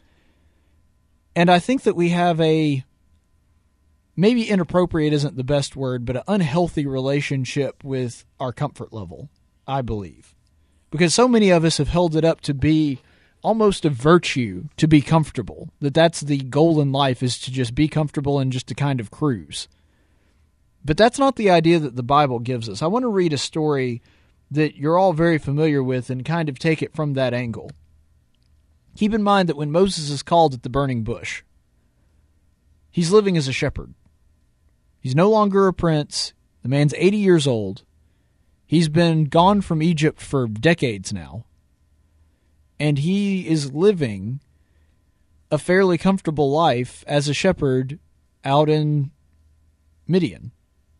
And I think that we have a, maybe inappropriate isn't the best word, but an unhealthy relationship with our comfort level, I believe. Because so many of us have held it up to be almost a virtue to be comfortable, that that's the goal in life, is to just be comfortable and just to kind of cruise. But that's not the idea that the Bible gives us. I want to read a story that you're all very familiar with and kind of take it from that angle. Keep in mind that when Moses is called at the burning bush, he's living as a shepherd. He's no longer a prince. The man's eighty years old. He's been gone from Egypt for decades now. And he is living a fairly comfortable life as a shepherd out in Midian.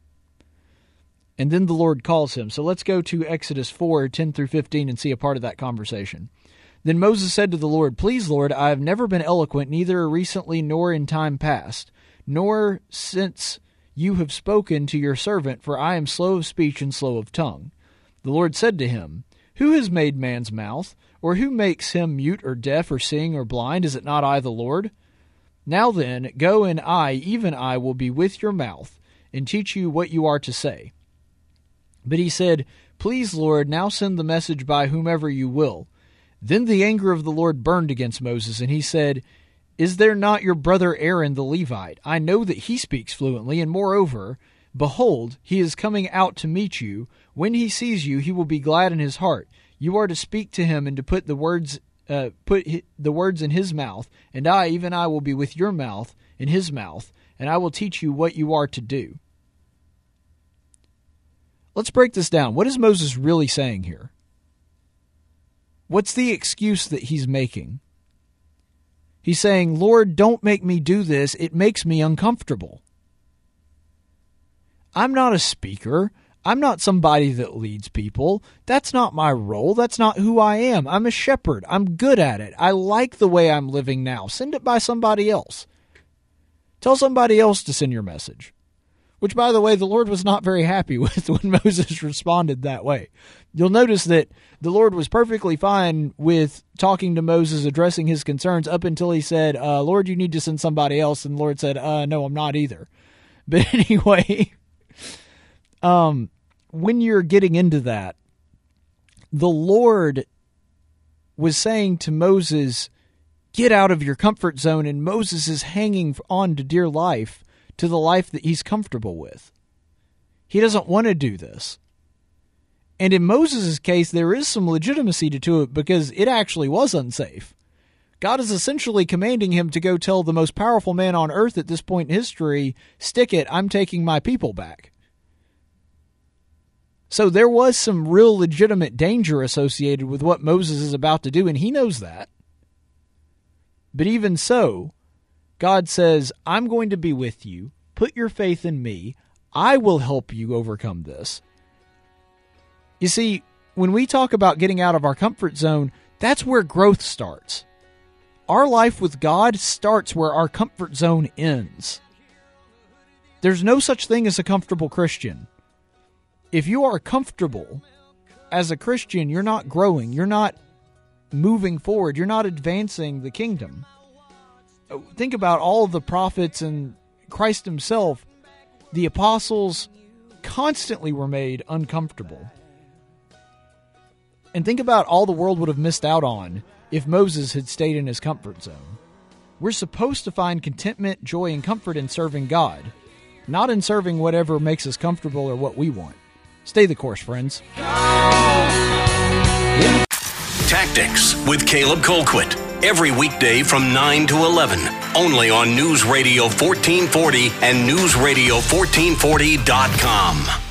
And then the Lord calls him. So let's go to Exodus four, ten through fifteen and see a part of that conversation. Then Moses said to the Lord, Please, Lord, I have never been eloquent, neither recently nor in time past, nor since you have spoken to your servant, for I am slow of speech and slow of tongue. The Lord said to him, Who has made man's mouth? Or who makes him mute or deaf or seeing or blind? Is it not I, the Lord? Now then, go, and I, even I, will be with your mouth, and teach you what you are to say. But he said, Please, Lord, now send the message by whomever you will. Then the anger of the Lord burned against Moses, and he said, Is there not your brother Aaron the Levite? I know that he speaks fluently, and moreover, behold, he is coming out to meet you. When he sees you, he will be glad in his heart. You are to speak to him and to put the words uh, put the words in his mouth, and I, even I, will be with your mouth in his mouth, and I will teach you what you are to do. Let's break this down. What is Moses really saying here? What's the excuse that he's making? He's saying, Lord, don't make me do this. It makes me uncomfortable. I'm not a speaker. I'm not somebody that leads people. That's not my role. That's not who I am. I'm a shepherd. I'm good at it. I like the way I'm living now. Send it by somebody else. Tell somebody else to send your message. Which, by the way, the Lord was not very happy with when Moses responded that way. You'll notice that the Lord was perfectly fine with talking to Moses, addressing his concerns, up until he said, uh, Lord, you need to send somebody else. And the Lord said, uh, no, I'm not either. But anyway, um, when you're getting into that, the Lord was saying to Moses, get out of your comfort zone, and Moses is hanging on to dear life, to the life that he's comfortable with. He doesn't want to do this. And in Moses' case, there is some legitimacy to it because it actually was unsafe. God is essentially commanding him to go tell the most powerful man on earth at this point in history, stick it, I'm taking my people back. So there was some real legitimate danger associated with what Moses is about to do, and he knows that. But even so, God says, I'm going to be with you. Put your faith in me. I will help you overcome this. You see, when we talk about getting out of our comfort zone, that's where growth starts. Our life with God starts where our comfort zone ends. There's no such thing as a comfortable Christian. If you are comfortable as a Christian, you're not growing. You're not moving forward. You're not advancing the kingdom. Think about all of the prophets and Christ himself. The apostles constantly were made uncomfortable. And think about all the world would have missed out on if Moses had stayed in his comfort zone. We're supposed to find contentment, joy, and comfort in serving God, not in serving whatever makes us comfortable or what we want. Stay the course, friends. Tactics with Caleb Colquitt. Every weekday from nine to eleven. Only on News Radio fourteen forty and News Radio fourteen forty dot com.